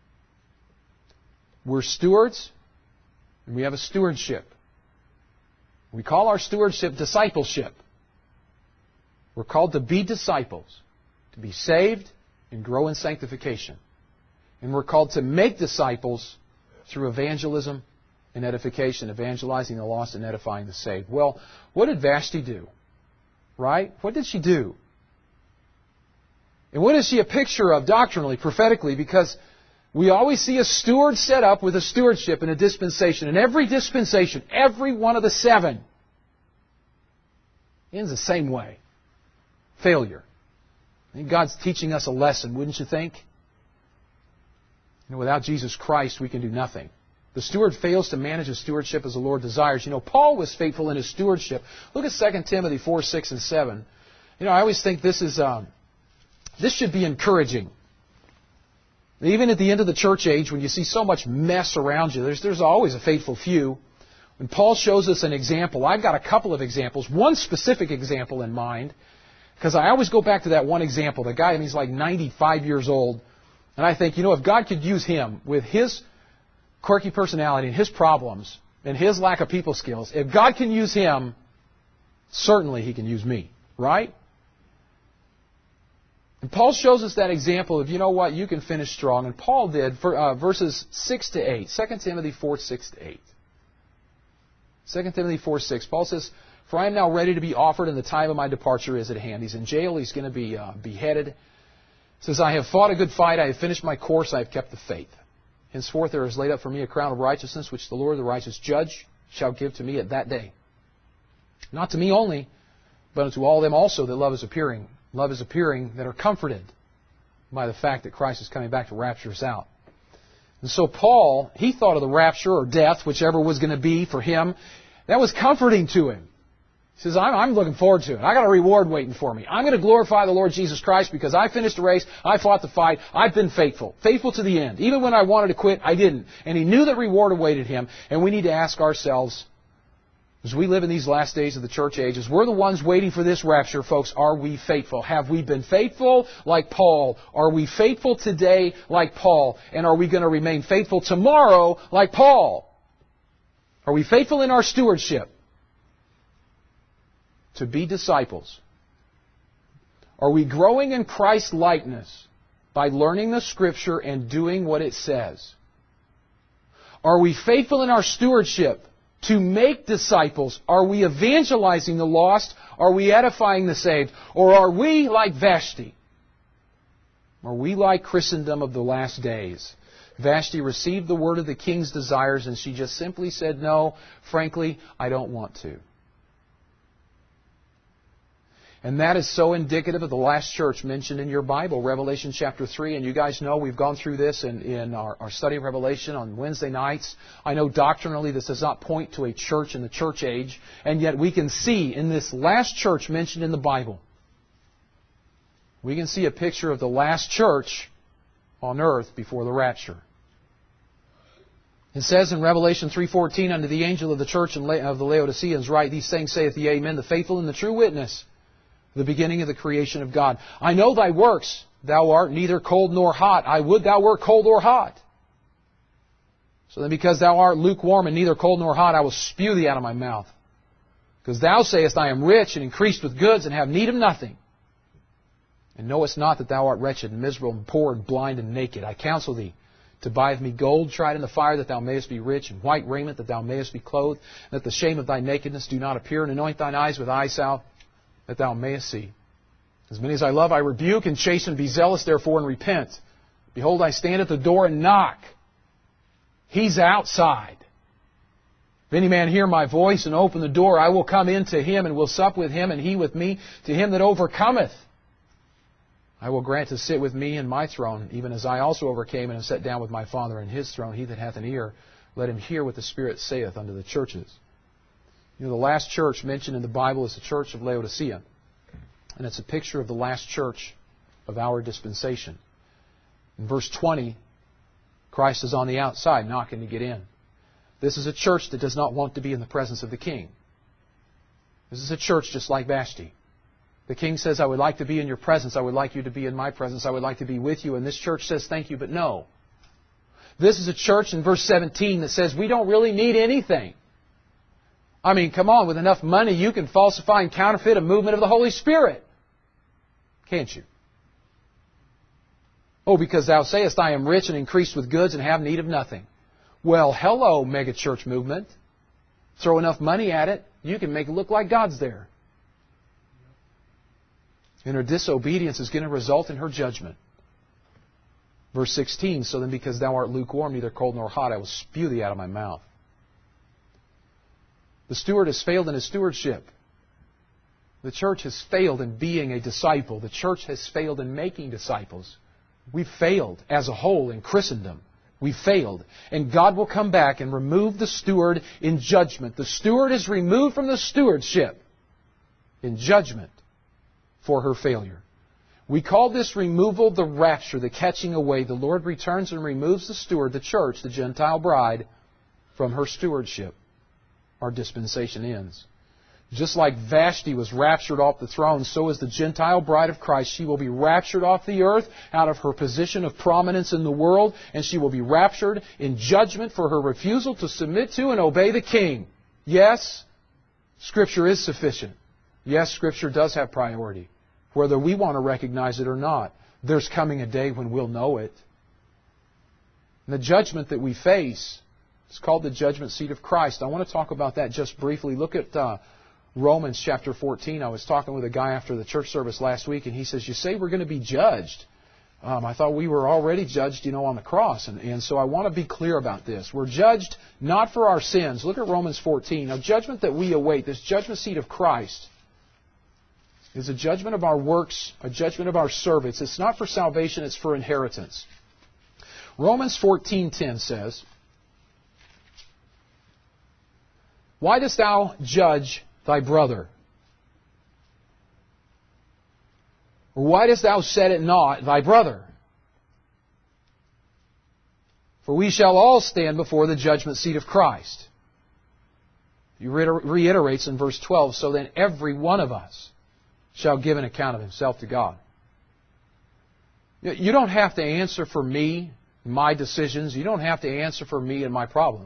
[SPEAKER 1] We're stewards, and we have a stewardship. We call our stewardship discipleship. We're called to be disciples, to be saved and grow in sanctification. And we're called to make disciples through evangelism and edification, evangelizing the lost and edifying the saved. Well, what did Vashti do? Right? What did she do? And what is she a picture of doctrinally, prophetically? Because we always see a steward set up with a stewardship and a dispensation. And every dispensation, every one of the 7, ends the same way. Failure. I think God's teaching us a lesson, wouldn't you think? Without Jesus Christ, we can do nothing. The steward fails to manage his stewardship as the Lord desires. Paul was faithful in his stewardship. Look at 2 Timothy 4, 6, and 7. I always think this should be encouraging. Even at the end of the church age, when you see so much mess around you, there's always a faithful few. And Paul shows us an example. I've got a couple of examples, one specific example in mind, because I always go back to that one example. The guy, and he's like 95 years old, and I think, if God could use him with his quirky personality and his problems and his lack of people skills, if God can use him, certainly He can use me, right? And Paul shows us that example of, you can finish strong. And Paul did, for verses 6 to 8, 2 Timothy 4, 6 to 8. 2 Timothy 4, 6, Paul says, "For I am now ready to be offered, and the time of my departure is at hand." He's in jail. He's going to be beheaded. He says, "I have fought a good fight. I have finished my course. I have kept the faith. Henceforth there is laid up for me a crown of righteousness, which the Lord, the righteous judge, shall give to me at that day. Not to me only, but unto all them also that love is appearing. Love is appearing that are comforted by the fact that Christ is coming back to rapture us out." And so Paul, he thought of the rapture or death, whichever was going to be for him. That was comforting to him. He says, I'm looking forward to it. I got a reward waiting for me. I'm going to glorify the Lord Jesus Christ because I finished the race. I fought the fight. I've been faithful. Faithful to the end. Even when I wanted to quit, I didn't. And he knew that reward awaited him. And we need to ask ourselves, as we live in these last days of the church ages, we're the ones waiting for this rapture, folks. Are we faithful? Have we been faithful like Paul? Are we faithful today like Paul? And are we going to remain faithful tomorrow like Paul? Are we faithful in our stewardship to be disciples? Are we growing in Christ's likeness by learning the Scripture and doing what it says? Are we faithful in our stewardship to make disciples? Are we evangelizing the lost? Are we edifying the saved? Or are we like Vashti? Are we like Christendom of the last days? Vashti received the word of the king's desires and she just simply said, "No, frankly, I don't want to." And that is so indicative of the last church mentioned in your Bible, Revelation chapter 3. And you guys know we've gone through this in our study of Revelation on Wednesday nights. I know doctrinally this does not point to a church in the church age. And yet we can see in this last church mentioned in the Bible, we can see a picture of the last church on earth before the rapture. It says in Revelation 3:14, "Unto the angel of the church of the Laodiceans write, These things saith the Amen, the faithful and the true witness, the beginning of the creation of God. I know thy works, thou art neither cold nor hot. I would thou wert cold or hot. So then because thou art lukewarm and neither cold nor hot, I will spew thee out of my mouth. Because thou sayest, I am rich and increased with goods and have need of nothing. And knowest not that thou art wretched and miserable and poor and blind and naked. I counsel thee to buy of me gold tried in the fire, that thou mayest be rich, and white raiment, that thou mayest be clothed, and that the shame of thy nakedness do not appear, and anoint thine eyes with eye salve, that thou mayest see. As many as I love, I rebuke and chasten. Be zealous, therefore, and repent. Behold, I stand at the door and knock. He's outside. If any man hear my voice and open the door, I will come in to him and will sup with him, and he with me. To him that overcometh, I will grant to sit with me in my throne, even as I also overcame and have sat down with my Father in his throne. He that hath an ear, let him hear what the Spirit saith unto the churches. The last church mentioned in the Bible is the church of Laodicea. And it's a picture of the last church of our dispensation. In verse 20, Christ is on the outside knocking to get in. This is a church that does not want to be in the presence of the king. This is a church just like Vashti. The king says, I would like to be in your presence. I would like you to be in my presence. I would like to be with you. And this church says, thank you, but no. This is a church in verse 17 that says, we don't really need anything. I mean, come on, with enough money you can falsify and counterfeit a movement of the Holy Spirit. Can't you? Oh, because thou sayest, I am rich and increased with goods and have need of nothing. Well, hello, mega church movement. Throw enough money at it, you can make it look like God's there. And her disobedience is going to result in her judgment. Verse 16, so then because thou art lukewarm, neither cold nor hot, I will spew thee out of my mouth. The steward has failed in his stewardship. The church has failed in being a disciple. The church has failed in making disciples. We've failed as a whole in Christendom. We've failed. And God will come back and remove the steward in judgment. The steward is removed from the stewardship in judgment for her failure. We call this removal the rapture, the catching away. The Lord returns and removes the steward, the church, the Gentile bride, from her stewardship. our dispensation ends. Just like Vashti was raptured off the throne, so is the Gentile bride of Christ. She will be raptured off the earth out of her position of prominence in the world, and she will be raptured in judgment for her refusal to submit to and obey the King. Yes, Scripture is sufficient. Yes, Scripture does have priority, whether we want to recognize it or not. There's coming a day when we'll know it. And the judgment that we face is called the judgment seat of Christ. I want to talk about that just briefly. Look at Romans chapter 14. I was talking with a guy after the church service last week, and he says, "You say we're going to be judged." I thought we were already judged, on the cross. And so I want to be clear about this. We're judged not for our sins. Look at Romans 14. A judgment that we await, this judgment seat of Christ, is a judgment of our works, a judgment of our service. It's not for salvation, it's for inheritance. Romans 14:10 says, "Why dost thou judge thy brother? Or why dost thou set at naught thy brother? For we shall all stand before the judgment seat of Christ." He reiterates in verse 12, "So then every one of us shall give an account of himself to God." You don't have to answer for me, my decisions. You don't have to answer for me and my problems.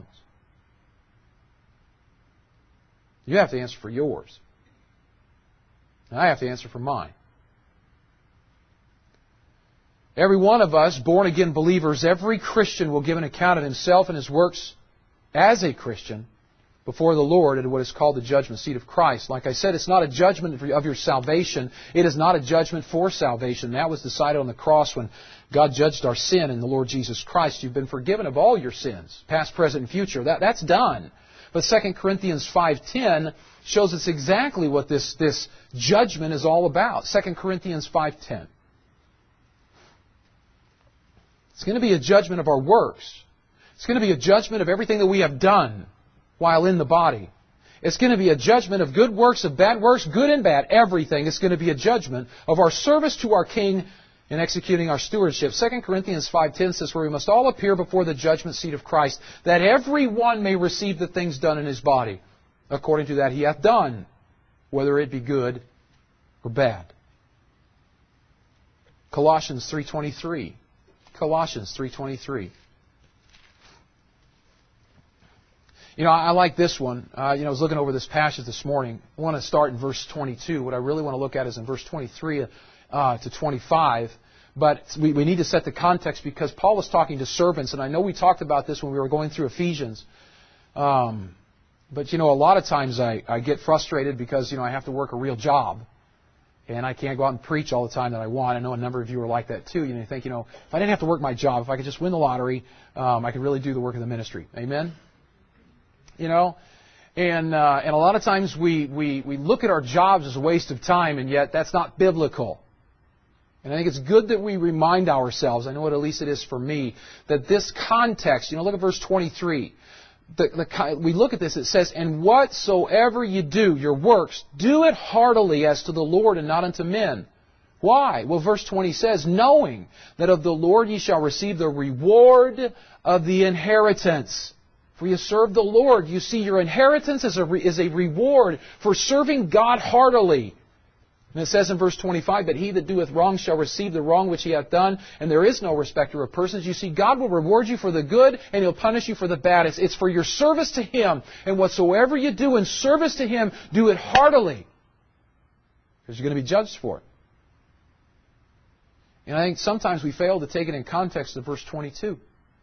[SPEAKER 1] You have to answer for yours. And I have to answer for mine. Every one of us, born-again believers, every Christian will give an account of himself and his works as a Christian before the Lord at what is called the judgment seat of Christ. Like I said, it's not a judgment of your salvation. It is not a judgment for salvation. That was decided on the cross when God judged our sin in the Lord Jesus Christ. You've been forgiven of all your sins, past, present, and future. That's done. But 2 Corinthians 5:10 shows us exactly what this judgment is all about. 2 Corinthians 5:10. It's going to be a judgment of our works. It's going to be a judgment of everything that we have done while in the body. It's going to be a judgment of good works, of bad works, good and bad, everything. It's going to be a judgment of our service to our King in executing our stewardship. 2 Corinthians 5:10 says, "For we must all appear before the judgment seat of Christ, that every one may receive the things done in his body, according to that he hath done, whether it be good or bad." Colossians 3:23. Colossians 3:23. I like this one. I was looking over this passage this morning. I want to start in verse 22. What I really want to look at is in verse 23 to 25. But we need to set the context because Paul was talking to servants, and I know we talked about this when we were going through Ephesians. But a lot of times I get frustrated because, I have to work a real job. And I can't go out and preach all the time that I want. I know a number of you are like that too. You think, if I didn't have to work my job, if I could just win the lottery, I could really do the work of the ministry. Amen? And a lot of times we look at our jobs as a waste of time, and yet that's not biblical. And I think it's good that we remind ourselves, I know at least it is for me, that this context, look at verse 23. We look at this, it says, "And whatsoever you do, your works, do it heartily as to the Lord and not unto men." Why? Well, verse 20 says, "Knowing that of the Lord ye shall receive the reward of the inheritance." For you serve the Lord. You see, your inheritance is a reward for serving God heartily. And it says in verse 25, "But he that doeth wrong shall receive the wrong which he hath done, and there is no respecter of persons." You see, God will reward you for the good, and He'll punish you for the bad. It's for your service to Him. And whatsoever you do in service to Him, do it heartily, because you're going to be judged for it. And I think sometimes we fail to take it in context of verse 22.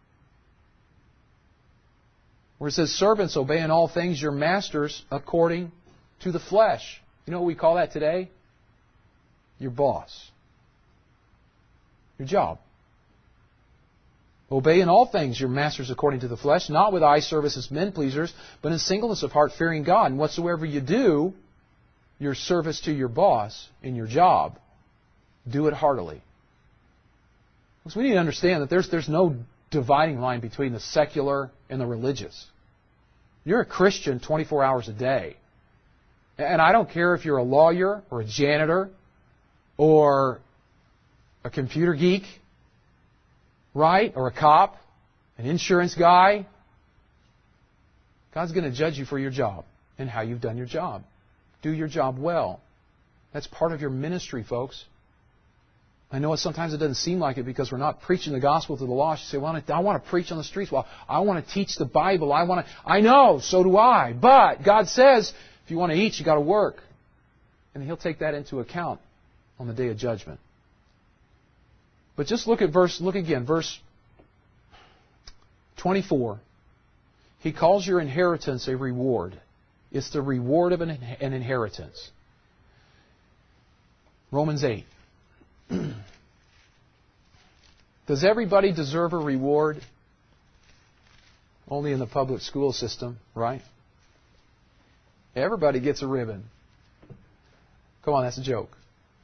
[SPEAKER 1] Where it says, "Servants, obey in all things your masters according to the flesh." You know what we call that today? Your boss. Your job. "Obey in all things your masters according to the flesh, not with eye service as men pleasers, but in singleness of heart, fearing God. And whatsoever you do, your service to your boss in your job, do it heartily." Because we need to understand that there's no dividing line between the secular and the religious. You're a Christian 24 hours a day. And I don't care if you're a lawyer or a janitor or a computer geek, right? Or a cop, an insurance guy. God's going to judge you for your job and how you've done your job. Do your job well. That's part of your ministry, folks. I know sometimes it doesn't seem like it because we're not preaching the gospel to the lost. You say, well, I want to preach on the streets. Well, I want to teach the Bible. I know, so do I. But God says, if you want to eat, you got to work. And He'll take that into account on the day of judgment. But just look again, verse 24. He calls your inheritance a reward. It's the reward of an inheritance. Romans 8. Does everybody deserve a reward? Only in the public school system, right? Everybody gets a ribbon. Come on, that's a joke.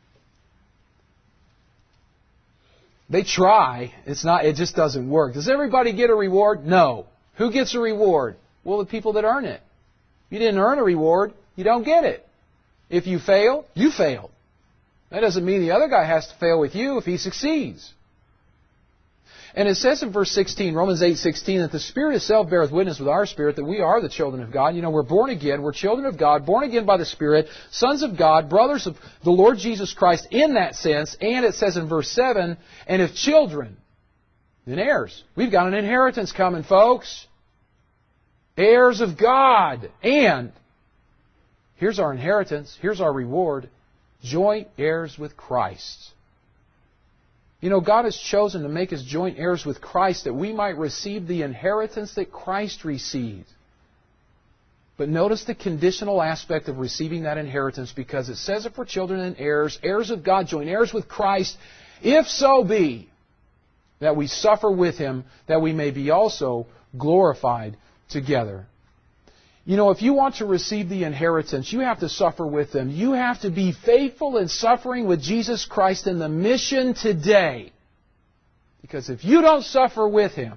[SPEAKER 1] They try. It just doesn't work. Does everybody get a reward? No. Who gets a reward? Well, the people that earn it. You didn't earn a reward, you don't get it. If you fail, you failed. That doesn't mean the other guy has to fail with you if he succeeds. And it says in verse 16, Romans 8:16, that the Spirit itself beareth witness with our spirit that we are the children of God. You know, we're born again. We're children of God, born again by the Spirit, sons of God, brothers of the Lord Jesus Christ in that sense. And it says in verse 7, and if children, then heirs. We've got an inheritance coming, folks. Heirs of God. And here's our inheritance. Here's our reward. Joint heirs with Christ. You know, God has chosen to make us joint heirs with Christ that we might receive the inheritance that Christ received. But notice the conditional aspect of receiving that inheritance, because it says if we're children and heirs, heirs of God, joint heirs with Christ, if so be that we suffer with Him, that we may be also glorified together. You know, if you want to receive the inheritance, you have to suffer with Him. You have to be faithful in suffering with Jesus Christ in the mission today. Because if you don't suffer with Him,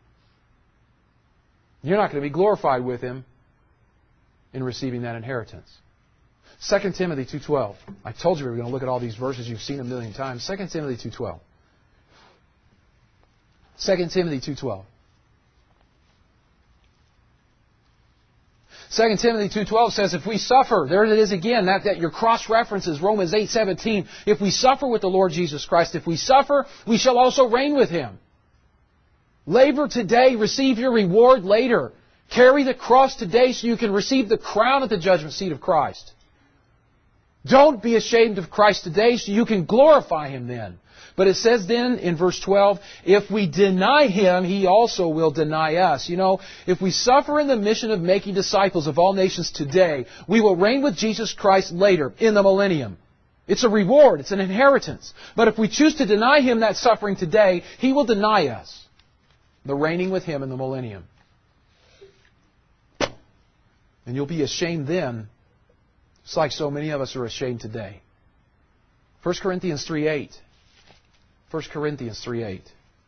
[SPEAKER 1] you're not going to be glorified with Him in receiving that inheritance. 2 Timothy 2:12. I told you we were going to look at all these verses. You've seen a million times. 2 Timothy 2:12. 2 Timothy 2:12. 2 Timothy 2:12 says, if we suffer, there it is again, that your cross-reference is Romans 8:17. If we suffer with the Lord Jesus Christ, if we suffer, we shall also reign with Him. Labor today, receive your reward later. Carry the cross today so you can receive the crown at the judgment seat of Christ. Don't be ashamed of Christ today so you can glorify Him then. But it says then in verse 12, if we deny Him, He also will deny us. You know, if we suffer in the mission of making disciples of all nations today, we will reign with Jesus Christ later in the millennium. It's a reward. It's an inheritance. But if we choose to deny Him that suffering today, He will deny us the reigning with Him in the millennium. And you'll be ashamed then, just like so many of us are ashamed today. 1 Corinthians 3:8. 1 Corinthians 3:8.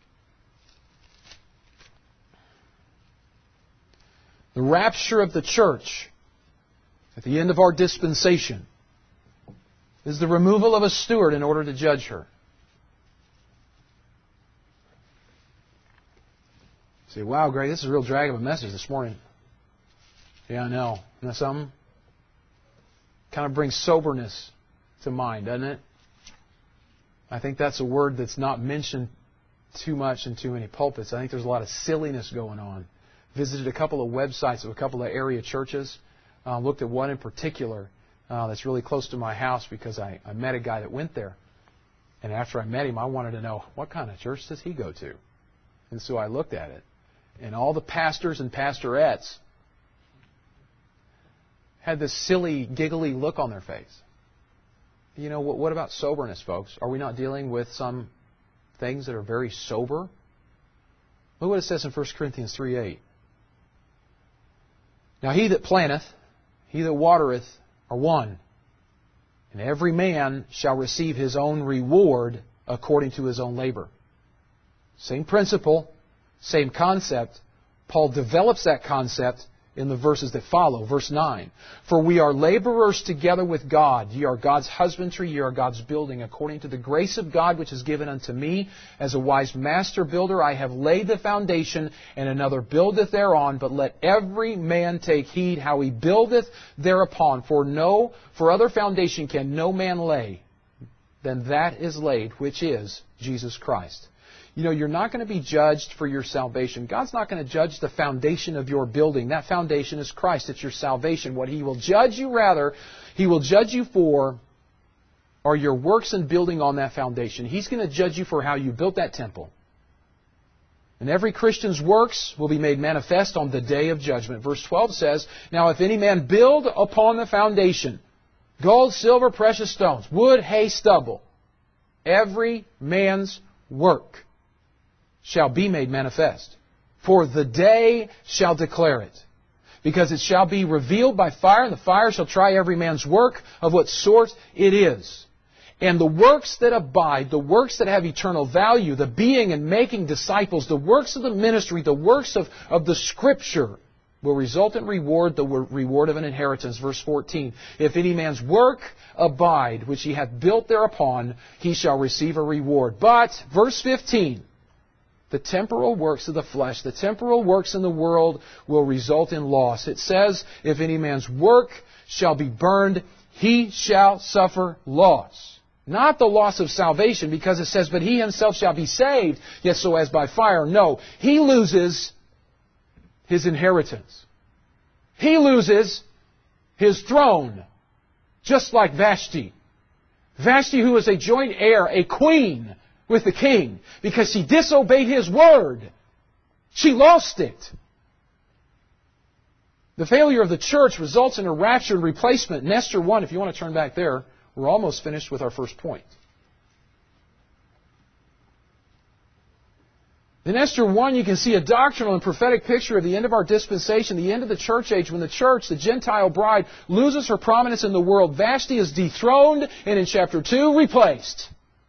[SPEAKER 1] The rapture of the church at the end of our dispensation is the removal of a steward in order to judge her. You say, wow, Greg, this is a real drag of a message this morning. Yeah, I know. Isn't that something? Kind of brings soberness to mind, doesn't it? I think that's a word that's not mentioned too much in too many pulpits. I think there's a lot of silliness going on. Visited a couple of websites of a couple of area churches. Looked at one in particular that's really close to my house because I met a guy that went there. And after I met him, I wanted to know, what kind of church does he go to? And so I looked at it. And all the pastors and pastorettes had this silly, giggly look on their face. You know, what about soberness, folks? Are we not dealing with some things that are very sober? Look what it says in 1 Corinthians 3:8. Now he that planteth, he that watereth are one, and every man shall receive his own reward according to his own labor. Same principle, same concept. Paul develops that concept in the verses that follow. Verse 9. For we are laborers together with God. Ye are God's husbandry, ye are God's building. According to the grace of God which is given unto me, as a wise master builder, I have laid the foundation, and another buildeth thereon. But let every man take heed how he buildeth thereupon. For other foundation can no man lay than that is laid, which is Jesus Christ. You know, you're not going to be judged for your salvation. God's not going to judge the foundation of your building. That foundation is Christ. It's your salvation. What He will judge you, He will judge you for are your works in building on that foundation. He's going to judge you for how you built that temple. And every Christian's works will be made manifest on the day of judgment. Verse 12 says, Now if any man build upon the foundation, gold, silver, precious stones, wood, hay, stubble, every man's work shall be made manifest. For the day shall declare it. Because it shall be revealed by fire, and the fire shall try every man's work of what sort it is. And the works that abide, the works that have eternal value, the being and making disciples, the works of the ministry, the works of the Scripture, will result in reward, the reward of an inheritance. Verse 14, If any man's work abide, which he hath built thereupon, he shall receive a reward. But, verse 15, the temporal works of the flesh, the temporal works in the world will result in loss. It says, if any man's work shall be burned, he shall suffer loss. Not the loss of salvation, because it says, but he himself shall be saved, yet so as by fire. No, he loses his inheritance. He loses his throne, just like Vashti. Vashti, who was a joint heir, a queen with the king, because she disobeyed his word. She lost it. The failure of the church results in a rapture and replacement. In Esther 1, if you want to turn back there, we're almost finished with our first point. In Esther 1, you can see a doctrinal and prophetic picture of the end of our dispensation, the end of the church age, when the church, the Gentile bride, loses her prominence in the world. Vashti is dethroned, and in chapter 2, replaced.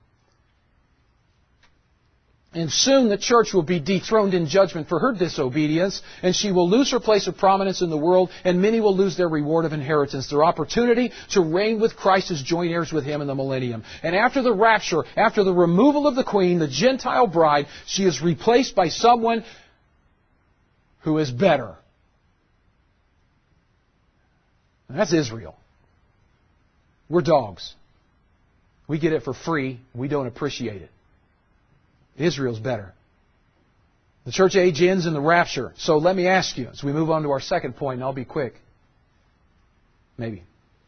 [SPEAKER 1] And soon the church will be dethroned in judgment for her disobedience, and she will lose her place of prominence in the world, and many will lose their reward of inheritance, their opportunity to reign with Christ as joint heirs with Him in the millennium. And after the rapture, after the removal of the queen, the Gentile bride, she is replaced by someone who is better. And that's Israel. We're dogs. We get it for free. We don't appreciate it. Israel's better. The church age ends in the rapture. So let me ask you, as we move on to our second point, and I'll be quick. Maybe.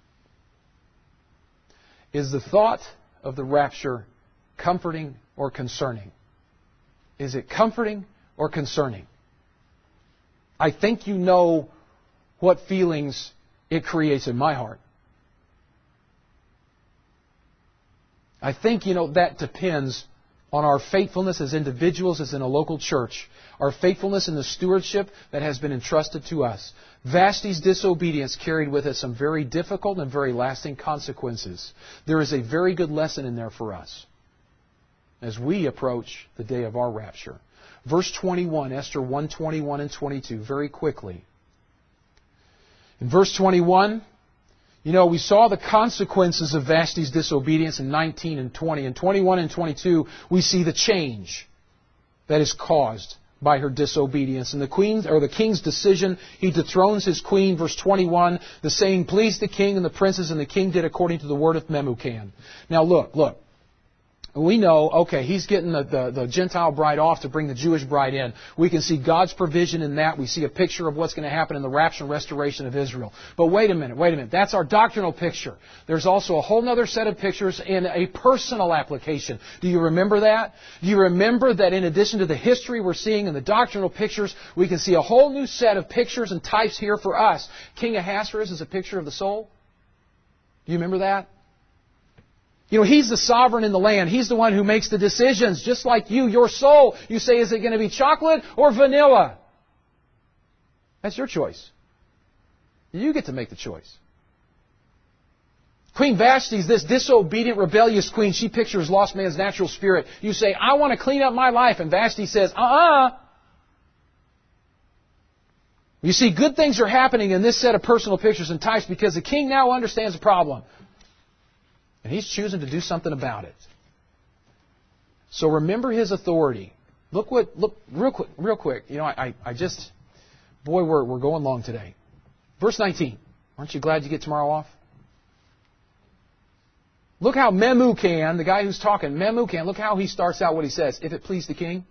[SPEAKER 1] Is the thought of the rapture comforting or concerning? Is it comforting or concerning? I think you know what feelings it creates in my heart. I think, that depends on our faithfulness as individuals, as in a local church, our faithfulness in the stewardship that has been entrusted to us. Vashti's disobedience carried with it some very difficult and very lasting consequences. There is a very good lesson in there for us as we approach the day of our rapture. Verse 21, Esther 1, 21 and 22, very quickly. In verse 21, we saw the consequences of Vashti's disobedience in 19 and 20. In 21 and 22, we see the change that is caused by her disobedience. And the king's decision, he dethrones his queen. Verse 21, the saying pleased the king and the princes, and the king did according to the word of Memucan. Now look. We know, okay, he's getting the Gentile bride off to bring the Jewish bride in. We can see God's provision in that. We see a picture of what's going to happen in the rapture and restoration of Israel. But wait a minute. That's our doctrinal picture. There's also a whole other set of pictures in a personal application. Do you remember that? Do you remember that in addition to the history we're seeing in the doctrinal pictures, we can see a whole new set of pictures and types here for us? King Ahasuerus is a picture of the soul. Do you remember that? He's the sovereign in the land. He's the one who makes the decisions, just like you, your soul. You say, is it going to be chocolate or vanilla? That's your choice. You get to make the choice. Queen Vashti is this disobedient, rebellious queen. She pictures lost man's natural spirit. You say, I want to clean up my life. And Vashti says, You see, good things are happening in this set of personal pictures and types because the king now understands the problem. And he's choosing to do something about it. So remember his authority. Look real quick. You know, we're going long today. Verse 19. Aren't you glad you get tomorrow off? Look how Memucan, the guy who's talking, Memucan, look how he starts out what he says. If it please the king.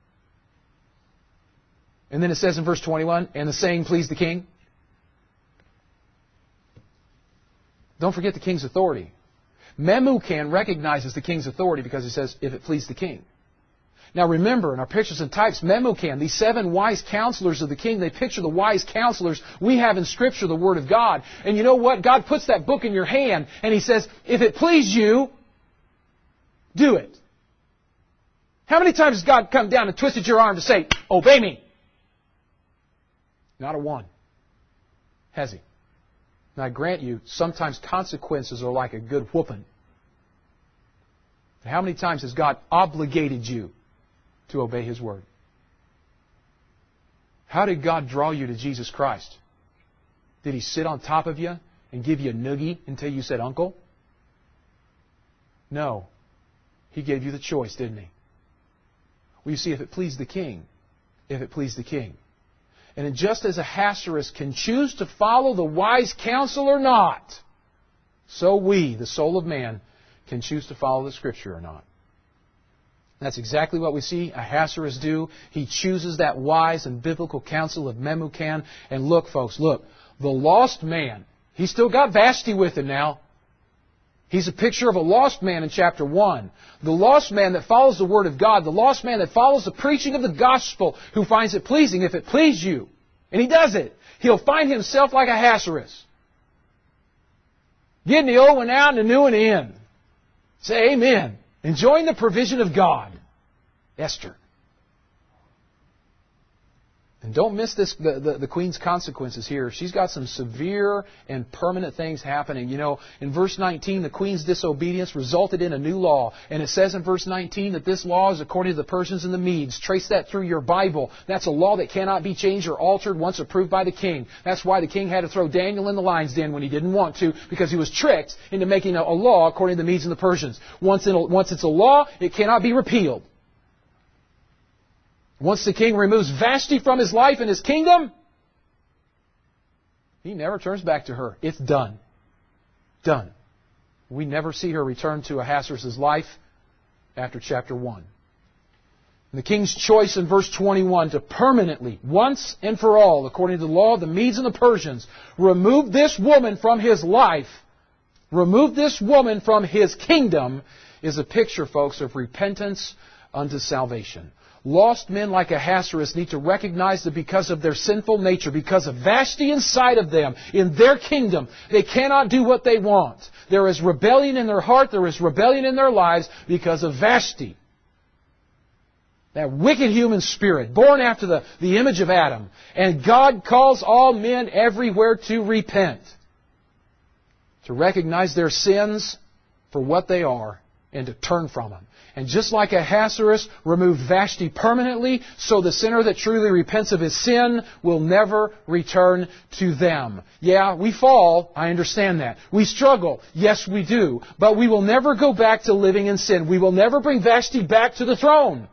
[SPEAKER 1] And then it says in verse 21, and the saying pleased the king. Don't forget the king's authority. Memucan recognizes the king's authority because he says, if it pleased the king. Now remember, in our pictures and types, Memucan, these 7 wise counselors of the king, they picture the wise counselors we have in Scripture, the Word of God. And you know what? God puts that book in your hand, and He says, if it please you, do it. How many times has God come down and twisted your arm to say, obey me? Not a one. Has He? Now I grant you, sometimes consequences are like a good whooping. How many times has God obligated you to obey His Word? How did God draw you to Jesus Christ? Did He sit on top of you and give you a noogie until you said uncle? No. He gave you the choice, didn't He? Well, you see, if it pleased the king, and just as Ahasuerus can choose to follow the wise counsel or not, so we, the soul of man, can choose to follow the Scripture or not. That's exactly what we see Ahasuerus do. He chooses that wise and biblical counsel of Memucan. And look, folks, look. The lost man, he's still got Vashti with him now. He's a picture of a lost man in chapter 1. The lost man that follows the Word of God. The lost man that follows the preaching of the gospel, who finds it pleasing. If it please you, and he does it, he'll find himself like Ahasuerus. Getting the old one out and the new one in. Say amen. Enjoying the provision of God. Esther. And don't miss this, the queen's consequences here. She's got some severe and permanent things happening. You know, in verse 19, the queen's disobedience resulted in a new law. And it says in verse 19 that this law is according to the Persians and the Medes. Trace that through your Bible. That's a law that cannot be changed or altered once approved by the king. That's why the king had to throw Daniel in the lion's den when he didn't want to, because he was tricked into making a law according to the Medes and the Persians. Once it's a law, it cannot be repealed. Once the king removes Vashti from his life and his kingdom, he never turns back to her. It's done. Done. We never see her return to Ahasuerus' life after chapter 1. And the king's choice in verse 21 to permanently, once and for all, according to the law of the Medes and the Persians, remove this woman from his life, remove this woman from his kingdom, is a picture, folks, of repentance unto salvation. Lost men like Ahasuerus need to recognize that because of their sinful nature, because of Vashti inside of them, in their kingdom, they cannot do what they want. There is rebellion in their heart, there is rebellion in their lives because of Vashti. That wicked human spirit, born after the image of Adam. And God calls all men everywhere to repent. To recognize their sins for what they are and to turn from them. And just like Ahasuerus removed Vashti permanently, so the sinner that truly repents of his sin will never return to them. Yeah, we fall. I understand that. We struggle. Yes, we do. But we will never go back to living in sin. We will never bring Vashti back to the throne.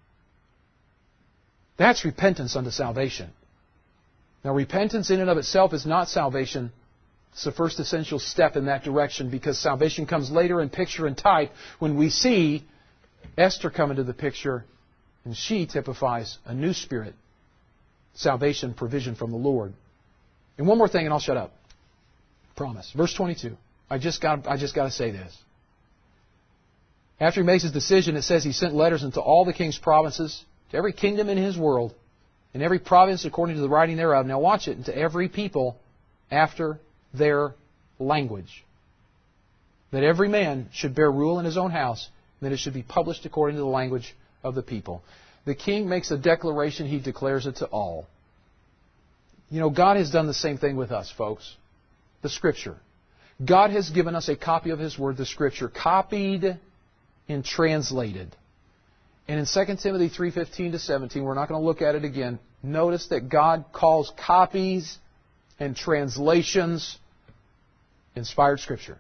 [SPEAKER 1] That's repentance unto salvation. Now, repentance in and of itself is not salvation. It's the first essential step in that direction, because salvation comes later in picture and type when we see Esther come into the picture, and she typifies a new spirit, salvation, provision from the Lord. And one more thing, and I'll shut up. Promise. Verse 22. I just got to say this. After he makes his decision, it says he sent letters into all the king's provinces, to every kingdom in his world, in every province according to the writing thereof. Now watch it. And to every people after their language. That every man should bear rule in his own house, that it should be published according to the language of the people. The king makes a declaration, he declares it to all. You know, God has done the same thing with us, folks. The Scripture. God has given us a copy of His Word, the Scripture, copied and translated. And in 2 Timothy 3:15 to 17, we're not going to look at it again. Notice that God calls copies and translations inspired Scripture.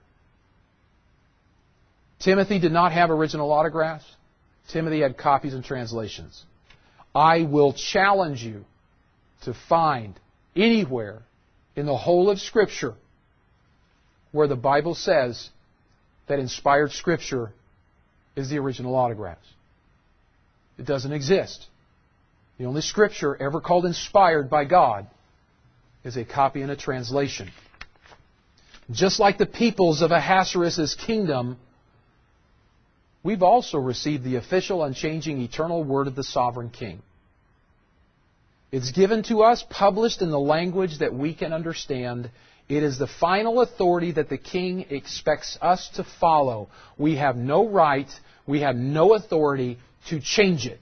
[SPEAKER 1] Timothy did not have original autographs. Timothy had copies and translations. I will challenge you to find anywhere in the whole of Scripture where the Bible says that inspired Scripture is the original autographs. It doesn't exist. The only Scripture ever called inspired by God is a copy and a translation. Just like the peoples of Ahasuerus' kingdom, we've also received the official, unchanging, eternal word of the sovereign king. It's given to us, published in the language that we can understand. It is the final authority that the king expects us to follow. We have no right, we have no authority to change it.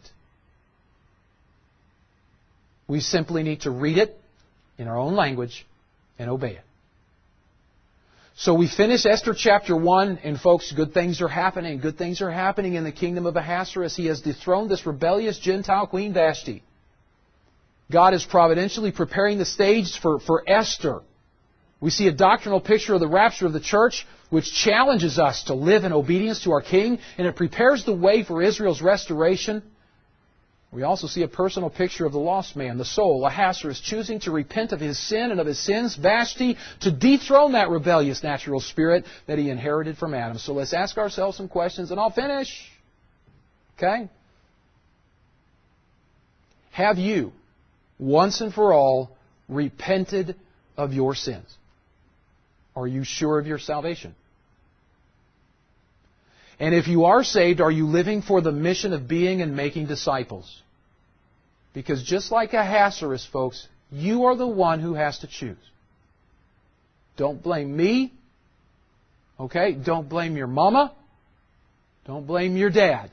[SPEAKER 1] We simply need to read it in our own language and obey it. So we finish Esther chapter 1, and folks, good things are happening. Good things are happening in the kingdom of Ahasuerus. He has dethroned this rebellious Gentile queen Vashti. God is providentially preparing the stage for Esther. We see a doctrinal picture of the rapture of the church, which challenges us to live in obedience to our king, and it prepares the way for Israel's restoration. We also see a personal picture of the lost man, the soul, Ahasuerus, choosing to repent of his sin and of his sins, Vashti, to dethrone that rebellious natural spirit that he inherited from Adam. So let's ask ourselves some questions, and I'll finish. Okay? Have you, once and for all, repented of your sins? Are you sure of your salvation? And if you are saved, are you living for the mission of being and making disciples? Because just like Ahasuerus, folks, you are the one who has to choose. Don't blame me. Okay? Don't blame your mama. Don't blame your dad.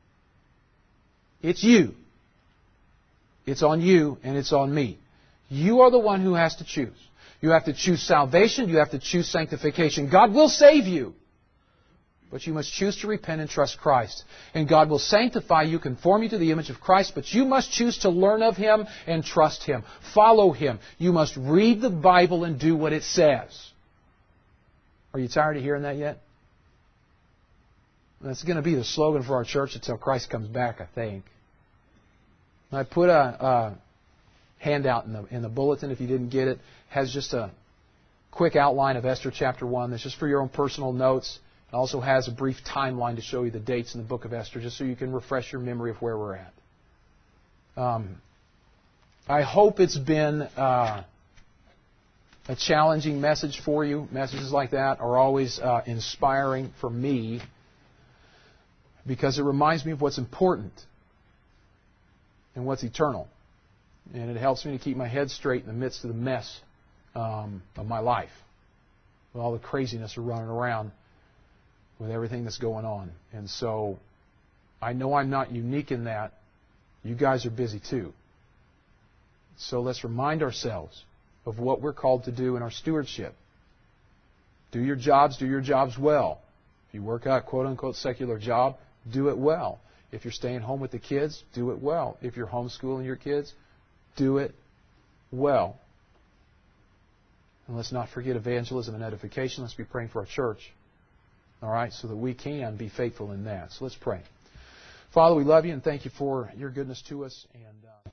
[SPEAKER 1] It's you. It's on you and it's on me. You are the one who has to choose. You have to choose salvation. You have to choose sanctification. God will save you. But you must choose to repent and trust Christ. And God will sanctify you, conform you to the image of Christ, but you must choose to learn of Him and trust Him. Follow Him. You must read the Bible and do what it says. Are you tired of hearing that yet? That's going to be the slogan for our church until Christ comes back, I think. I put a handout in the bulletin, if you didn't get it. It has just a quick outline of Esther chapter 1. That's just for your own personal notes. It also has a brief timeline to show you the dates in the book of Esther, just so you can refresh your memory of where we're at. I hope it's been a challenging message for you. Messages like that are always inspiring for me because it reminds me of what's important and what's eternal. And it helps me to keep my head straight in the midst of the mess of my life, with all the craziness of running around, with everything that's going on. And so I know I'm not unique in that. You guys are busy too. So let's remind ourselves of what we're called to do in our stewardship. Do your jobs well. If you work out a quote-unquote secular job, do it well. If you're staying home with the kids, do it well. If you're homeschooling your kids, do it well. And let's not forget evangelism and edification. Let's be praying for our church. All right, so that we can be faithful in that. So let's pray. Father, we love you and thank you for your goodness to us. And